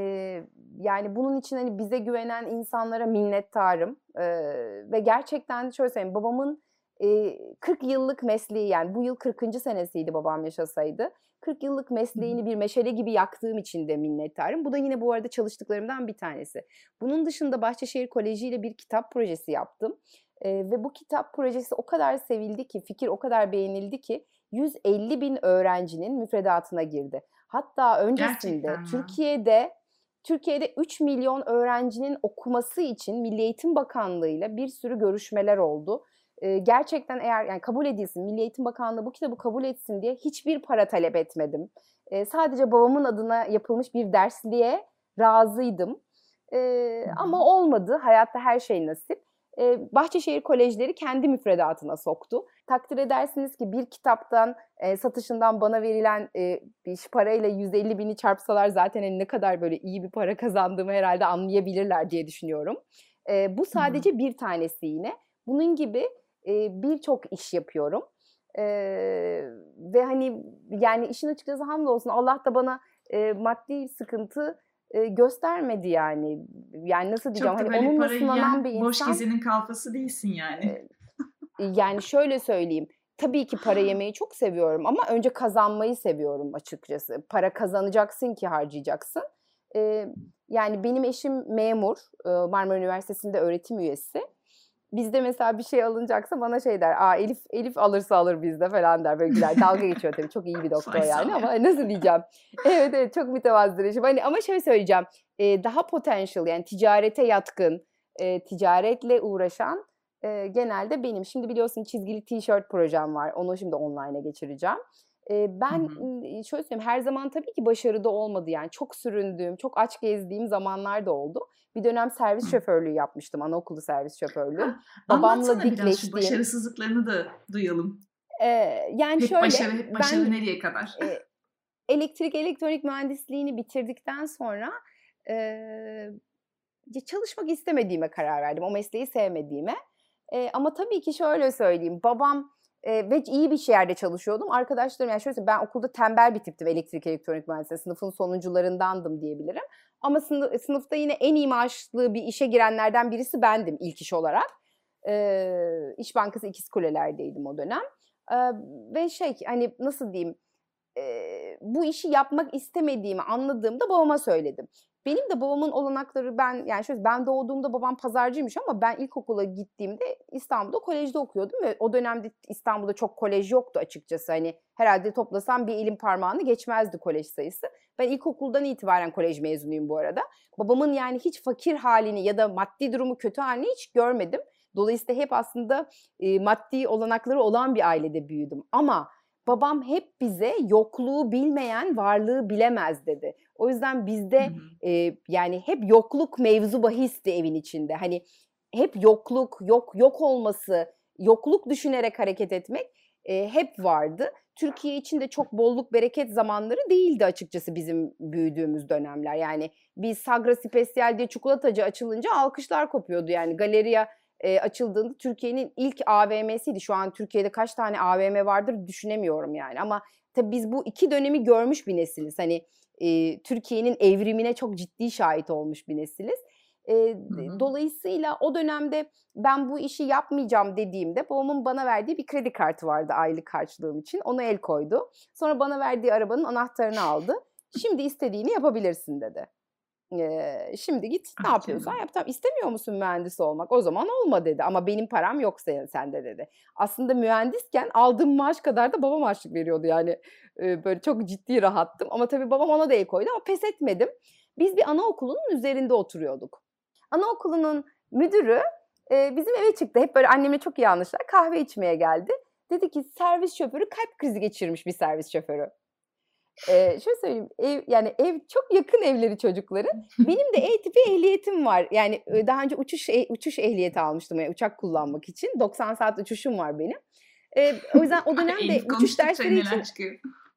Yani bunun için hani bize güvenen insanlara minnettarım. E, ve gerçekten şöyle söyleyeyim babamın e, kırk yıllık mesleği yani bu yıl kırkıncı senesiydi babam yaşasaydı. kırk yıllık mesleğini bir meşale gibi yaktığım için de minnettarım. Bu da yine bu arada çalıştıklarımdan bir tanesi. Bunun dışında Bahçeşehir Koleji ile bir kitap projesi yaptım. Ee, ve bu kitap projesi o kadar sevildi ki, fikir o kadar beğenildi ki yüz elli bin öğrencinin müfredatına girdi. Hatta öncesinde Gerçekten mi? Türkiye'de Türkiye'de üç milyon öğrencinin okuması için Milli Eğitim Bakanlığı ile bir sürü görüşmeler oldu. Ee, gerçekten eğer yani kabul edilsin, Milli Eğitim Bakanlığı bu kitabı kabul etsin diye hiçbir para talep etmedim. Ee, sadece babamın adına yapılmış bir dersliğe razıydım. Ee, Hı hı. ama olmadı. Hayatta her şey nasip. e, Bahçeşehir Kolejleri kendi müfredatına soktu. Takdir edersiniz ki bir kitaptan e, satışından bana verilen e, bir parayla yüz elli bini çarpsalar zaten hani ne kadar böyle iyi bir para kazandığımı herhalde anlayabilirler diye düşünüyorum. E, bu sadece bir tanesi yine. Bunun gibi e, birçok iş yapıyorum. E, ve hani yani işin açıkçası hamdolsun Allah da bana e, maddi sıkıntı e, göstermedi yani. Yani nasıl diyeceğim? Çok da hani böyle onunla parayı sınanan bir yiyen boş insan. gezenin kalfası değilsin yani. E, yani şöyle söyleyeyim. Tabii ki para yemeyi çok seviyorum ama önce kazanmayı seviyorum açıkçası. Para kazanacaksın ki harcayacaksın. E, yani benim eşim memur, e, Marmara Üniversitesi'nde öğretim üyesi. Bizde mesela bir şey alınacaksa bana şey der. Aa Elif Elif alırsa alır bizde falan der. Böyle güler. Dalga geçiyor tabii. Çok iyi bir doktor yani ama nasıl diyeceğim? Evet evet çok mütevazıdır eşim. Hani ama şöyle söyleyeceğim. E, daha potential yani ticarete yatkın, e, ticaretle uğraşan e, genelde benim. Şimdi biliyorsun çizgili tişört projem var. Onu şimdi online'a geçireceğim. E, ben hı hı. şöyle söyleyeyim her zaman tabii ki başarıda olmadı yani. Çok süründüğüm, çok aç gezdiğim zamanlar da oldu. Bir dönem servis şoförlüğü yapmıştım. Anaokulu servis şoförlüğü. Ha, Babamla anlatsana biraz şu dikleştiğim. başarısızlıklarını da duyalım. Ee, yani hep şöyle. Başarı, hep başarı ben, nereye kadar? E, elektrik elektronik mühendisliğini bitirdikten sonra e, çalışmak istemediğime karar verdim. O mesleği sevmediğime. E, ama tabii ki şöyle söyleyeyim. Babam e, ve iyi bir yerde çalışıyordum. Arkadaşlarım yani şöyle söyleyeyim. Ben okulda tembel bir tiptim elektrik elektronik mühendisliği. Sınıfın sonuncularındandım diyebilirim. Ama sınıf, sınıfta yine en iyi maaşlı bir işe girenlerden birisi bendim ilk iş olarak. E, İş Bankası İkizkuleler'deydim o dönem. E, ve şey hani nasıl diyeyim e, bu işi yapmak istemediğimi anladığımda babama söyledim. Benim de babamın olanakları ben yani şöyle ben doğduğumda babam pazarcıymış ama ben ilkokula gittiğimde İstanbul'da kolejde okuyordum ve o dönemde İstanbul'da çok kolej yoktu açıkçası. Hani herhalde toplasam bir elin parmağını geçmezdi kolej sayısı. Ben ilkokuldan itibaren kolej mezunuyum bu arada. Babamın yani hiç fakir halini ya da maddi durumu kötü halini hiç görmedim. Dolayısıyla hep aslında e, maddi olanakları olan bir ailede büyüdüm. Ama babam hep bize yokluğu bilmeyen varlığı bilemez dedi. O yüzden bizde hı hı. E, yani hep yokluk mevzu bahisti evin içinde. Hani hep yokluk, yok yok olması, yokluk düşünerek hareket etmek e, hep vardı. Türkiye için de çok bolluk bereket zamanları değildi açıkçası bizim büyüdüğümüz dönemler. Yani bir Sagra Special diye çikolatacı açılınca alkışlar kopuyordu. Yani galeriya e, açıldığında Türkiye'nin ilk A V M'siydi. Şu an Türkiye'de kaç tane A V M vardır düşünemiyorum yani. Ama tabii biz bu iki dönemi görmüş bir nesiliz. Hani e, Türkiye'nin evrimine çok ciddi şahit olmuş bir nesiliz. E, hı hı. Dolayısıyla o dönemde ben bu işi yapmayacağım dediğimde babamın bana verdiği bir kredi kartı vardı aylık harçlığım için. Ona el koydu. Sonra bana verdiği arabanın anahtarını aldı. Şimdi istediğini yapabilirsin dedi. Ee, şimdi git ne yapıyorsan yap. Tamam, istemiyor musun mühendis olmak? O zaman olma dedi. Ama benim param yok sen, sende dedi. Aslında mühendisken aldığım maaş kadar da babam harçlık veriyordu yani. Ee, böyle çok ciddi rahattım. Ama tabii babam ona da el koydu ama pes etmedim. Biz bir anaokulunun üzerinde oturuyorduk. Anaokulunun müdürü e, bizim eve çıktı. Hep böyle annemle çok iyi anlaştılar. Kahve içmeye geldi. Dedi ki servis şoförü kalp krizi geçirmiş bir servis şoförü. Ee, şöyle söyleyeyim, ev, yani ev çok yakın evleri çocukların. Benim de E tipi ehliyetim var. Yani daha önce uçuş e, uçuş ehliyeti almıştım yani uçak kullanmak için. doksan saat uçuşum var benim. Ee, o yüzden o dönemde uçuş dersleri için çıkıyor.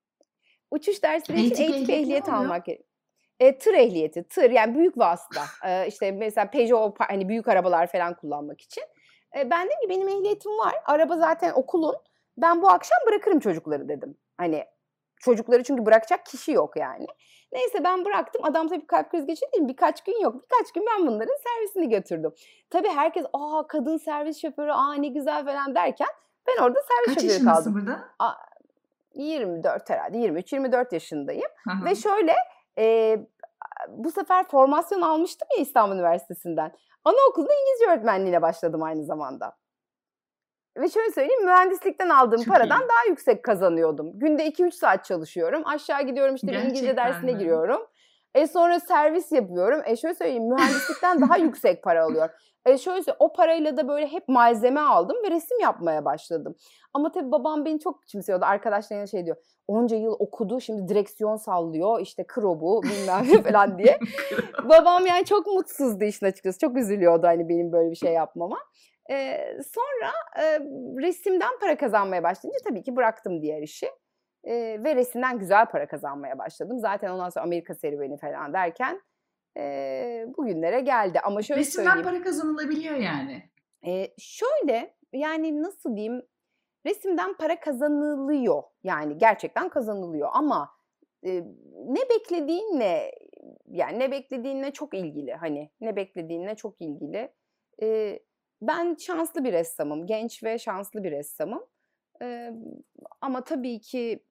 uçuş dersleri için E tipi ehliyet almak gerekiyor. E, tır ehliyeti, tır yani büyük vasıta. E, işte mesela Peugeot hani büyük arabalar falan kullanmak için. E, ben dedim ki benim ehliyetim var. Araba zaten okulun. Ben bu akşam bırakırım çocukları dedim. Hani çocukları çünkü bırakacak kişi yok yani. Neyse ben bıraktım. Adam tabii kalp krizi geçirdi. Birkaç gün yok. Birkaç gün ben bunların servisini götürdüm. Tabii herkes aa kadın servis şoförü aa ne güzel falan derken ben orada servis Kaç şoförü kaldım. Kaç yaşındasın burada? Aa, yirmi dört herhalde. yirmi üç yirmi dört yaşındayım. Hı-hı. Ve şöyle e, bu sefer formasyon almıştım ya İstanbul Üniversitesi'nden. Anaokulunda İngilizce öğretmenliğine başladım aynı zamanda. Ve şöyle söyleyeyim, mühendislikten aldığım Çok paradan iyi. daha yüksek kazanıyordum. Günde iki üç saat çalışıyorum. Aşağı gidiyorum işte Gerçekten İngilizce dersine mi? giriyorum. E sonra servis yapıyorum. E şöyle söyleyeyim, mühendislikten daha yüksek para alıyor. E şöyle söyleyeyim, o parayla da böyle hep malzeme aldım ve resim yapmaya başladım. Ama tabii babam beni çok küçümsüyordu. Arkadaşlarına şey diyor, onca yıl okudu şimdi direksiyon sallıyor işte kro bu bilmem ne falan diye. Babam yani çok mutsuzdu işin açıkçası. Çok üzülüyordu hani benim böyle bir şey yapmama. Ee, sonra e, resimden para kazanmaya başlayınca tabii ki bıraktım diğer işi. Ee, ve resimden güzel para kazanmaya başladım. Zaten ondan sonra Amerika serüveni falan derken e, bugünlere geldi. Ama şöyle Resimden söyleyeyim. para kazanılabiliyor yani. E, şöyle yani nasıl diyeyim? Resimden para kazanılıyor. Yani gerçekten kazanılıyor ama e, ne beklediğinle yani ne beklediğinle çok ilgili. Hani ne beklediğinle çok ilgili. E, ben şanslı bir ressamım. Genç ve şanslı bir ressamım. E, ama tabii ki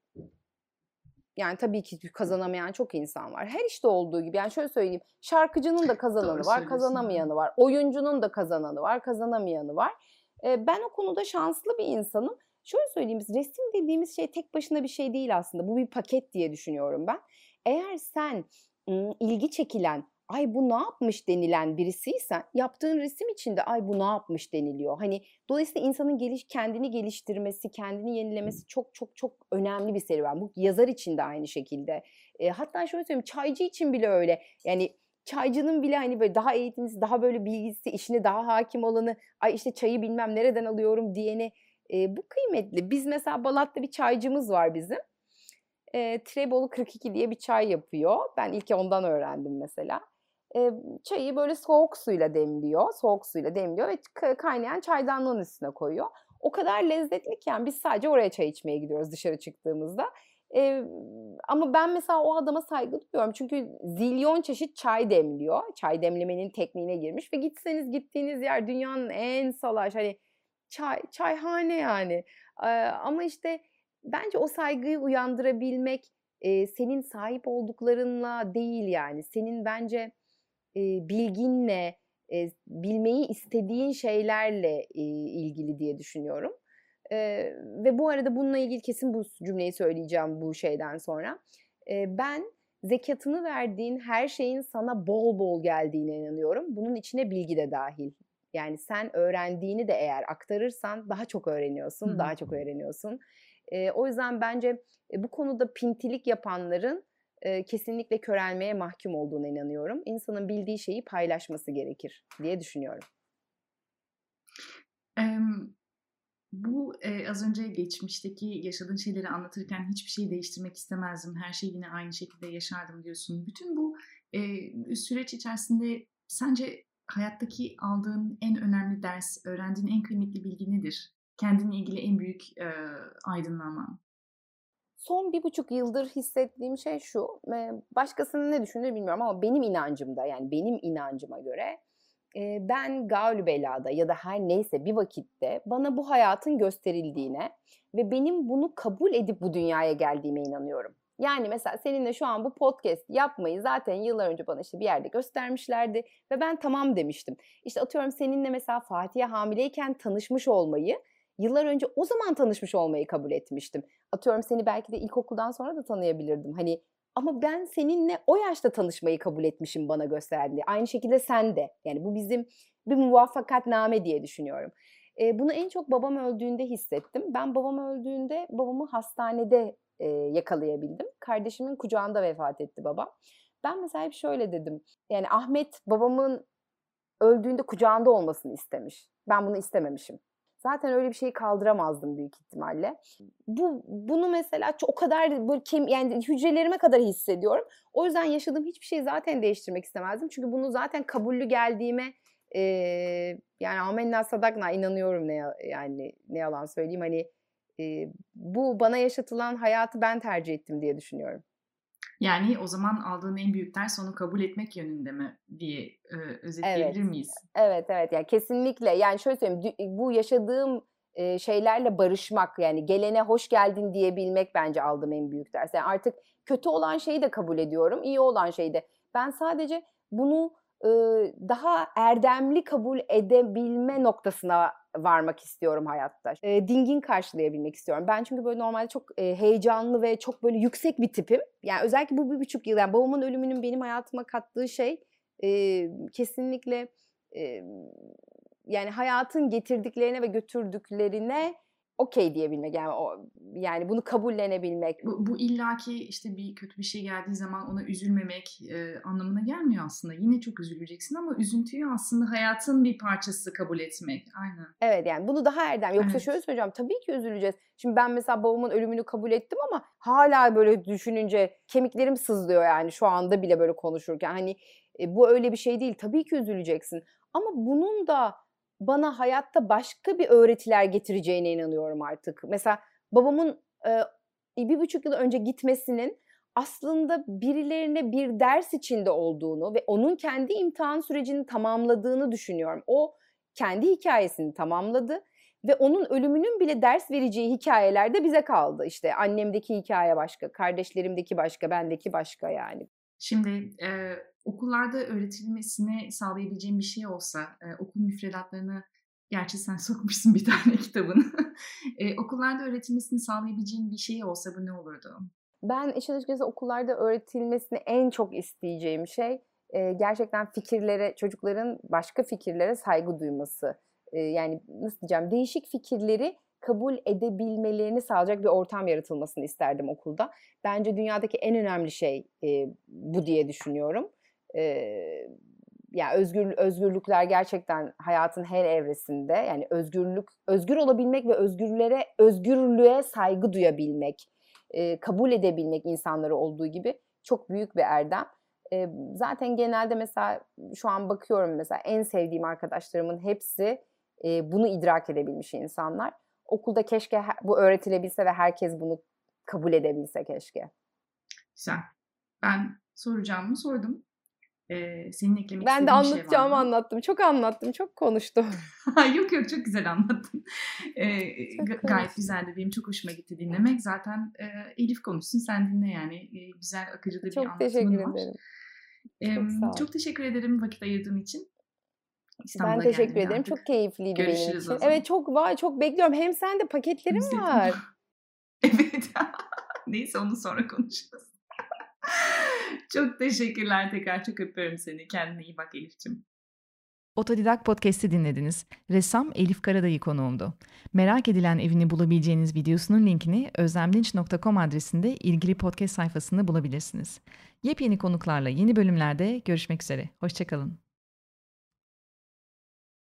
yani tabii ki kazanamayan çok insan var. Her işte olduğu gibi. Yani şöyle söyleyeyim. Şarkıcının da kazananı Doğru var, söylüyorsun. kazanamayanı var. Oyuncunun da kazananı var, kazanamayanı var. Ee, ben o konuda şanslı bir insanım. Şöyle söyleyeyim, resim dediğimiz şey tek başına bir şey değil aslında. Bu bir paket diye düşünüyorum ben. Eğer sen ım, ilgi çekilen, ay bu ne yapmış denilen birisiysen, yaptığın resim için de ay bu ne yapmış deniliyor. Hani dolayısıyla insanın geliş, kendini geliştirmesi, kendini yenilemesi çok çok çok önemli bir serüven. Bu yazar için de aynı şekilde. E, hatta şöyle söyleyeyim, çaycı için bile öyle. Yani çaycının bile hani böyle daha eğitimlisi, daha böyle bilgisi, işine daha hakim olanı, ay işte çayı bilmem nereden alıyorum diyeni e, bu kıymetli. Biz mesela Balat'ta bir çaycımız var bizim. E, Tirebolu kırk iki diye bir çay yapıyor. Ben ilk ondan öğrendim mesela. E, çayı böyle soğuk suyla demliyor. Soğuk suyla demliyor ve kaynayan çaydanlığın üstüne koyuyor. O kadar lezzetli ki yani biz sadece oraya çay içmeye gidiyoruz dışarı çıktığımızda. E, ama ben mesela o adama saygı duyuyorum. Çünkü zilyon çeşit çay demliyor. Çay demlemenin tekniğine girmiş ve gitseniz gittiğiniz yer dünyanın en salaş hani çay, çayhane yani. E, ama işte bence o saygıyı uyandırabilmek e, senin sahip olduklarınla değil yani. Senin bence e, bilginle, e, bilmeyi istediğin şeylerle e, ilgili diye düşünüyorum. E, ve bu arada bununla ilgili kesin bu cümleyi söyleyeceğim bu şeyden sonra. E, ben zekatını verdiğin her şeyin sana bol bol geldiğine inanıyorum. Bunun içine bilgi de dahil. Yani sen öğrendiğini de eğer aktarırsan daha çok öğreniyorsun, Hı hı. daha çok öğreniyorsun. E, o yüzden bence e, bu konuda pintilik yapanların e, kesinlikle körelmeye mahkum olduğuna inanıyorum. İnsanın bildiği şeyi paylaşması gerekir diye düşünüyorum. Em, bu e, az önce geçmişteki yaşadığın şeyleri anlatırken hiçbir şey değiştirmek istemezdim, her şeyi yine aynı şekilde yaşardım diyorsun. Bütün bu e, süreç içerisinde sence hayattaki aldığın en önemli ders, öğrendiğin en kıymetli bilgi nedir? Kendinle ilgili en büyük e, aydınlanman. Son bir buçuk yıldır hissettiğim şey şu, başkasının ne düşündüğünü bilmiyorum ama benim inancımda yani benim inancıma göre ben gaulü belada ya da her neyse bir vakitte bana bu hayatın gösterildiğine ve benim bunu kabul edip bu dünyaya geldiğime inanıyorum. Yani mesela seninle şu an bu podcast yapmayı zaten yıllar önce bana işte bir yerde göstermişlerdi ve ben tamam demiştim. İşte atıyorum seninle mesela Fatih'e hamileyken tanışmış olmayı yıllar önce o zaman tanışmış olmayı kabul etmiştim. Atıyorum seni belki de ilkokuldan sonra da tanıyabilirdim. Hani ama ben seninle o yaşta tanışmayı kabul etmişim bana gösterdiğinde. Aynı şekilde sen de. Yani bu bizim bir muvaffakatname diye düşünüyorum. E, bunu en çok babam öldüğünde hissettim. Ben babam öldüğünde babamı hastanede e, yakalayabildim. Kardeşimin kucağında vefat etti babam. Ben mesela hep şöyle dedim. Yani Ahmet babamın öldüğünde kucağında olmasını istemiş. Ben bunu istememişim. Zaten öyle bir şeyi kaldıramazdım büyük ihtimalle. Bu bunu mesela çok, o kadar böyle kem, yani hücrelerime kadar hissediyorum. O yüzden yaşadığım hiçbir şeyi zaten değiştirmek istemezdim. Çünkü bunu zaten kabullü geldiğime e, yani amenna sadakna inanıyorum ne yani ne yalan söyleyeyim hani e, bu bana yaşatılan hayatı ben tercih ettim diye düşünüyorum. Yani o zaman aldığın en büyük ders onu kabul etmek yönünde mi diye e, özetleyebilir Evet. miyiz? Evet, evet. Yani kesinlikle. Yani şöyle söyleyeyim, bu yaşadığım e, şeylerle barışmak, yani gelene hoş geldin diyebilmek bence aldığım en büyük ders. Yani artık kötü olan şeyi de kabul ediyorum, iyi olan şeyi de. Ben sadece bunu e, daha erdemli kabul edebilme noktasına varmak istiyorum hayatta. E, dingin karşılayabilmek istiyorum. Ben çünkü böyle normalde çok e, heyecanlı ve çok böyle yüksek bir tipim. Yani özellikle bu bir buçuk yıl, yani babamın ölümünün benim hayatıma kattığı şey e, kesinlikle e, yani hayatın getirdiklerine ve götürdüklerine okey diyebilmek, yani o yani bunu kabullenebilmek. Bu, bu illaki işte bir kötü bir şey geldiği zaman ona üzülmemek e, anlamına gelmiyor aslında. Yine çok üzüleceksin ama üzüntüyü aslında hayatın bir parçası kabul etmek. Aynen. Evet, yani bunu daha erdem. Yoksa Evet. şöyle söyleyeceğim, tabii ki üzüleceğiz. Şimdi ben mesela babamın ölümünü kabul ettim ama hala böyle düşününce kemiklerim sızlıyor yani şu anda bile böyle konuşurken. Hani e, bu öyle bir şey değil. Tabii ki üzüleceksin. Ama bunun da bana hayatta başka bir öğretiler getireceğine inanıyorum artık. Mesela babamın e, bir buçuk yıl önce gitmesinin aslında birilerine bir ders içinde olduğunu ve onun kendi imtihan sürecini tamamladığını düşünüyorum. O kendi hikayesini tamamladı ve onun ölümünün bile ders vereceği hikayeler de bize kaldı. İşte annemdeki hikaye başka, kardeşlerimdeki başka, bendeki başka yani. Şimdi e, okullarda öğretilmesini sağlayabileceğim bir şey olsa, e, okul müfredatlarına, gerçi sen sokmuşsun bir tane kitabını, e, okullarda öğretilmesini sağlayabileceğim bir şey olsa bu ne olurdu? Ben işin açıkçası okullarda öğretilmesini en çok isteyeceğim şey e, gerçekten fikirlere, çocukların başka fikirlere saygı duyması. E, yani nasıl diyeceğim, değişik fikirleri kabul edebilmelerini sağlayacak bir ortam yaratılmasını isterdim okulda. Bence dünyadaki en önemli şey e, bu diye düşünüyorum. E, yani özgür özgürlükler gerçekten hayatın her evresinde, yani özgürlük, özgür olabilmek ve özgürlere, özgürlüğe saygı duyabilmek, e, kabul edebilmek insanları olduğu gibi çok büyük bir erdem. E, zaten genelde mesela şu an bakıyorum, mesela en sevdiğim arkadaşlarımın hepsi e, bunu idrak edebilmiş insanlar. Okulda keşke bu öğretilebilse ve herkes bunu kabul edebilse keşke. Güzel. Ben soracağımı sordum. Ee, senin eklemek Ben de istediğin bir şey var anlatacağımı mı? anlattım. Çok anlattım, çok konuştum. Yok yok, çok güzel anlattın. Ee, Çok ga- gayet güzeldi. Benim çok hoşuma gitti dinlemek. Zaten e, Elif konuşsun, sen dinle yani. E, güzel, akıcı da bir Çok teşekkür anlatımın var. ederim. Ee, Çok sağ ol. çok teşekkür ederim vakit ayırdığın için. Ben İstanbul'a teşekkür geldiğinde ederim. artık Çok keyifliydi benim görüşürüz için. o zaman. Evet, çok vay çok bekliyorum. Hem sende paketlerim Özledim. var. Evet. Neyse, onu sonra konuşuruz. Çok teşekkürler tekrar. Çok öpüyorum seni. Kendine iyi bak Elif'ciğim. Otodidak Podcast'i dinlediniz. Ressam Elif Karadayı konuğumdu. Merak edilen evini bulabileceğiniz videosunun linkini özlemdinç nokta com adresinde ilgili podcast sayfasında bulabilirsiniz. Yepyeni konuklarla yeni bölümlerde görüşmek üzere. Hoşça kalın.